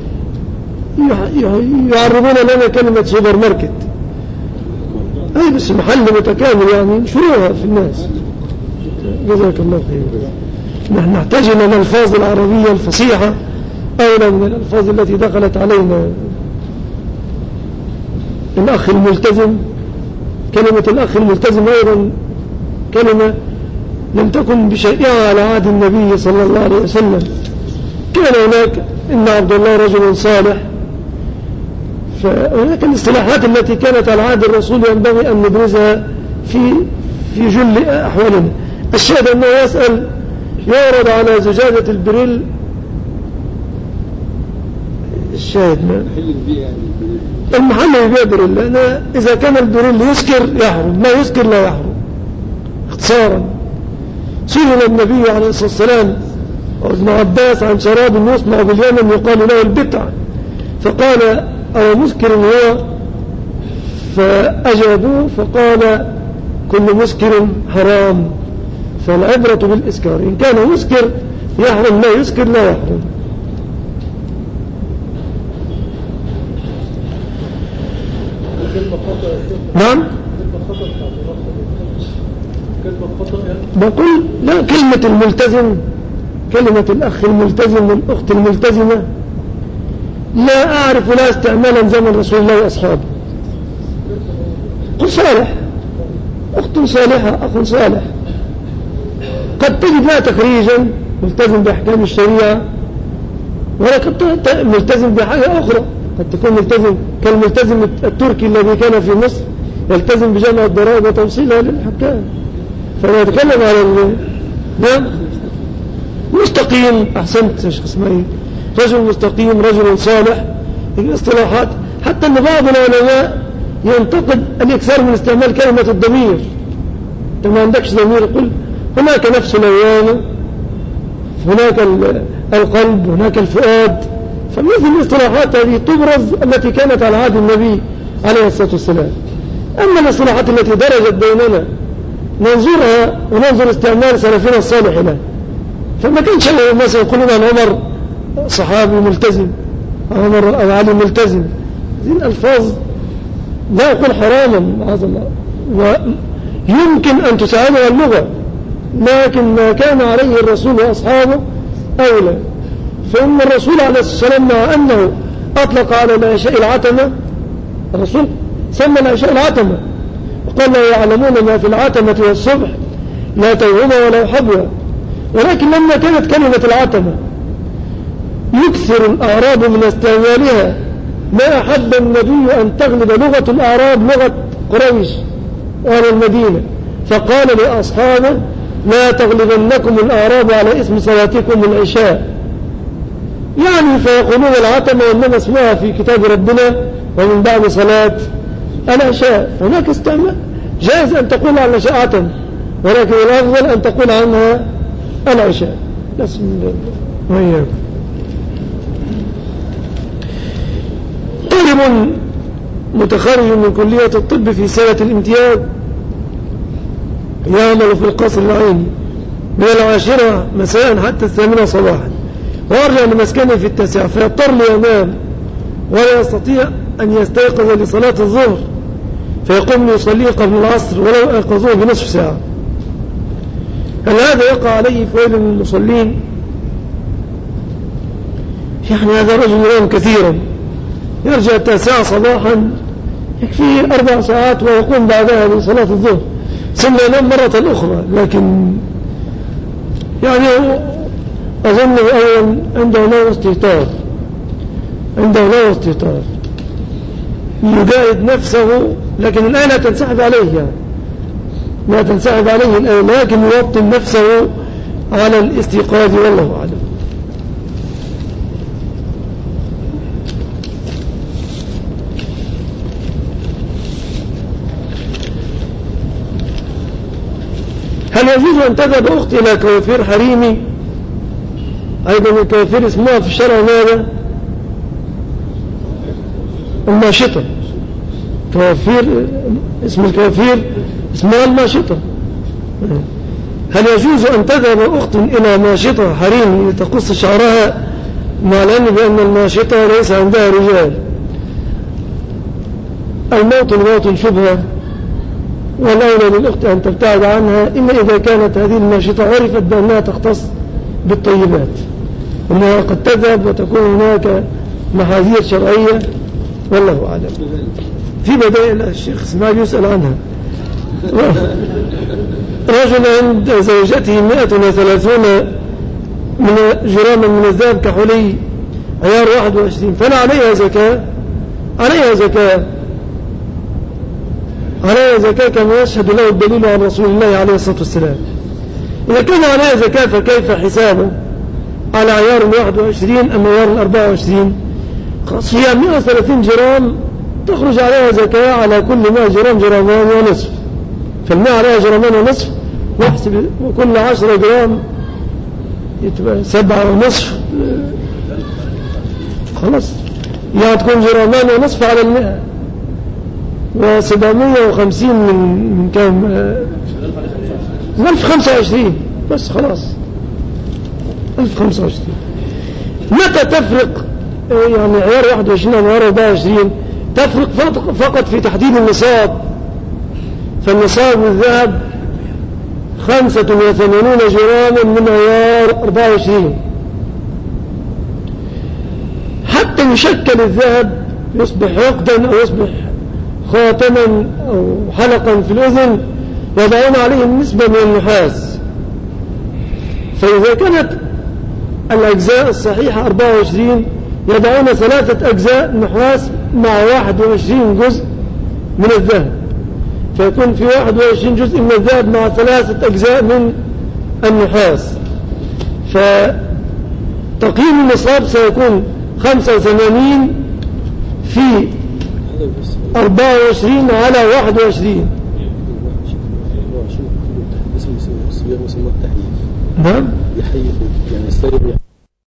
يعربون لنا كلمة سوبر ماركت. أي بس محل متكامل يعني ينشروها في الناس. جزاك الله خير. نحن نحتاج إلى الألفاظ العربية الفصيحة أولى من الألفاظ التي دخلت علينا. الأخ الملتزم، كلمة الأخ الملتزم أيضا كلمة لم تكن بشائعة على عهد النبي صلى الله عليه وسلم. كان هناك إن عبد الله رجل صالح، فهناك الاصطلاحات التي كانت على عهد الرسول ينبغي أن ندرسها في في جل أحوالنا. الشاهد أنه يسأل يورد على زجاجة البريل الشاهد ما المحل يبيع بريل، لأن إذا كان البريل يسكر يحرم، ما يسكر لا يحرم. اختصارا سئل النبي عليه الصلاة والسلام وابن عباس عن شراب يصنع باليمن يقال له البتع، فقال أو مسكر هو؟ فأجابوه فقال كل مسكر حرام، فالعبرة بالإسكار، إن كان مسكر يحرم لا يسكر لا يحرم. نعم بقول لا، كلمة الملتزم، كلمة الأخ الملتزم والأخت الملتزمة لا أعرف لا استعمالا زمن رسول الله وأصحابه. قل صالح، أخت صالحة، أخ صالح، قد تجد لها تخريجا ملتزم بأحكام الشريعة، ولكن ملتزم بحاجة أخرى، قد تكون ملتزم كالملتزم التركي الذي كان في مصر يلتزم بجمع الضرائب وتوصيلها للحكام. فأنا أتكلم على ال... نعم مستقيم، أحسنت يا شيخ إسماعيل، رجل مستقيم، رجل صالح. الاصطلاحات حتى أن بعض العلماء ينتقد الإكثار من استعمال كلمة الضمير. أنت ما عندكش ضمير، قل هناك نفس لوامة، هناك القلب، هناك الفؤاد. فمثل الاصطلاحات هذه تبرز التي كانت على عهد النبي عليه الصلاة والسلام. أما الاصطلاحات التي درجت بيننا ننظرها وننظر استعمال سلفنا الصالح لها. فما كانش الناس يقولون عن عمر صحابي ملتزم، عمر أو علي ملتزم، هذه الألفاظ لا أقول حراما معاذ الله، ويمكن أن تساعدها اللغة، لكن ما كان عليه الرسول وأصحابه أولى. فإن الرسول عليه الصلاة والسلام مع أنه أطلق على العشاء العتمة، الرسول سمى العشاء العتمة وقال لا يعلمون ما في العتمة والصبح لا توهما ولا حبوة، ولكن لما كانت كلمة العتمة يكثر الأعراب من استعمالها ما أحب النبي أن تغلب لغة الأعراب لغة قريش وأهل المدينة، فقال لأصحابه لا تغلبنكم الأعراب على اسم صلاتكم العشاء، يعني فيقولون العتمة وإنما اسمها في كتاب ربنا ومن بعد صلاة العشاء. هناك استعمال جائز أن تقول عن العشاء عتمة، ولكن الأفضل أن تقول عنها العشاء. بسم الله وإياكم. طالب متخرج من كلية الطب في سنة الامتياز يعمل في القصر العيني من العاشرة مساء حتى الثامنة صباحا، وأرجع لمسكنه في التاسعة، فيضطر لينام ولا يستطيع أن يستيقظ لصلاة الظهر، فيقوم يصلي قبل العصر ولو أيقظوه بنصف ساعة. هل هذا يقع عليه فويل المصلين؟ يعني هذا رجل ينام كثيرا، يرجع التاسعة صباحا يكفيه أربع ساعات ويقوم بعدها لصلاة الظهر، ثم ينام مرة أخرى. لكن يعني أظن أولا عنده نوع استهتار، عنده نوع استهتار يجاهد نفسه، لكن الآن لا تنسحب عليه، يعني لا تنسحب عليه الآن، لكن يوطن نفسه على الاستيقاظ والله أعلم. هل يجوز أن تذهب أخت إلى كوافير حريمي؟ أيضا الكوافير اسمها في الشرع ماذا؟ الماشطة. كوافير اسم الكوافير اسمها الماشطة. هل يجوز أن تذهب أخت إلى ماشطة حريمي لتقص شعرها مع العلم بأن الماشطة ليس عندها رجال؟ الموطن موطن شبهة، والأولى للأخت أن تبتعد عنها إلا إذا كانت هذه الماشطة عرفت بأنها تختص بالطيبات، وأنها قد تذهب وتكون هناك محاذير شرعية، والله أعلم. في بدائل الشيخ اسماعيل يسأل عنها. رجل عند زوجته مئة وثلاثون من جراما من الذهب كحلي عيار واحد وعشرين، فلا عليها زكاة؟ عليها زكاة، عليها زكاة كما يشهد له الدليل عن رسول الله عليه الصلاة والسلام. إذا كان عليها زكاة فكيف حسابه؟ على عيار واحد وعشرين أم عيار الأربعة وعشرين؟ هي مئة وثلاثين جرام تخرج عليها زكاة على كل مئة جرام جرامان ونصف، فالمئة عليها جرامان ونصف، نحسب وكل عشرة جرام يتبقى سبعة ونصف، خلاص يعني تكون جرامان ونصف على المئة، وسبعمية وخمسين من من كام؟ ألف خمسة وعشرين بس، خلاص ألف خمسة وعشرين. متى تفرق يعني عيار واحد وعشرين أو عيار أربعة وعشرين؟ تفرق فقط في تحديد النصاب، فالنصاب الذهب خمسة وثمانون جراما من عيار أربعة وعشرين. حتى يشكل الذهب يصبح عقدا أو يصبح خاتما أو حلقا في الأذن يضعون عليه النسبة من النحاس، فإذا كانت الأجزاء الصحيحة أربعة وعشرين يضعون ثلاثة أجزاء نحاس مع واحد وعشرين جزء من الذهب، فيكون في واحد وعشرين جزء من الذهب مع ثلاثة أجزاء من النحاس، فتقييم النصاب سيكون خمسة وثمانين في أربعة وعشرين على واحد وعشرين. نعم يحيي يعني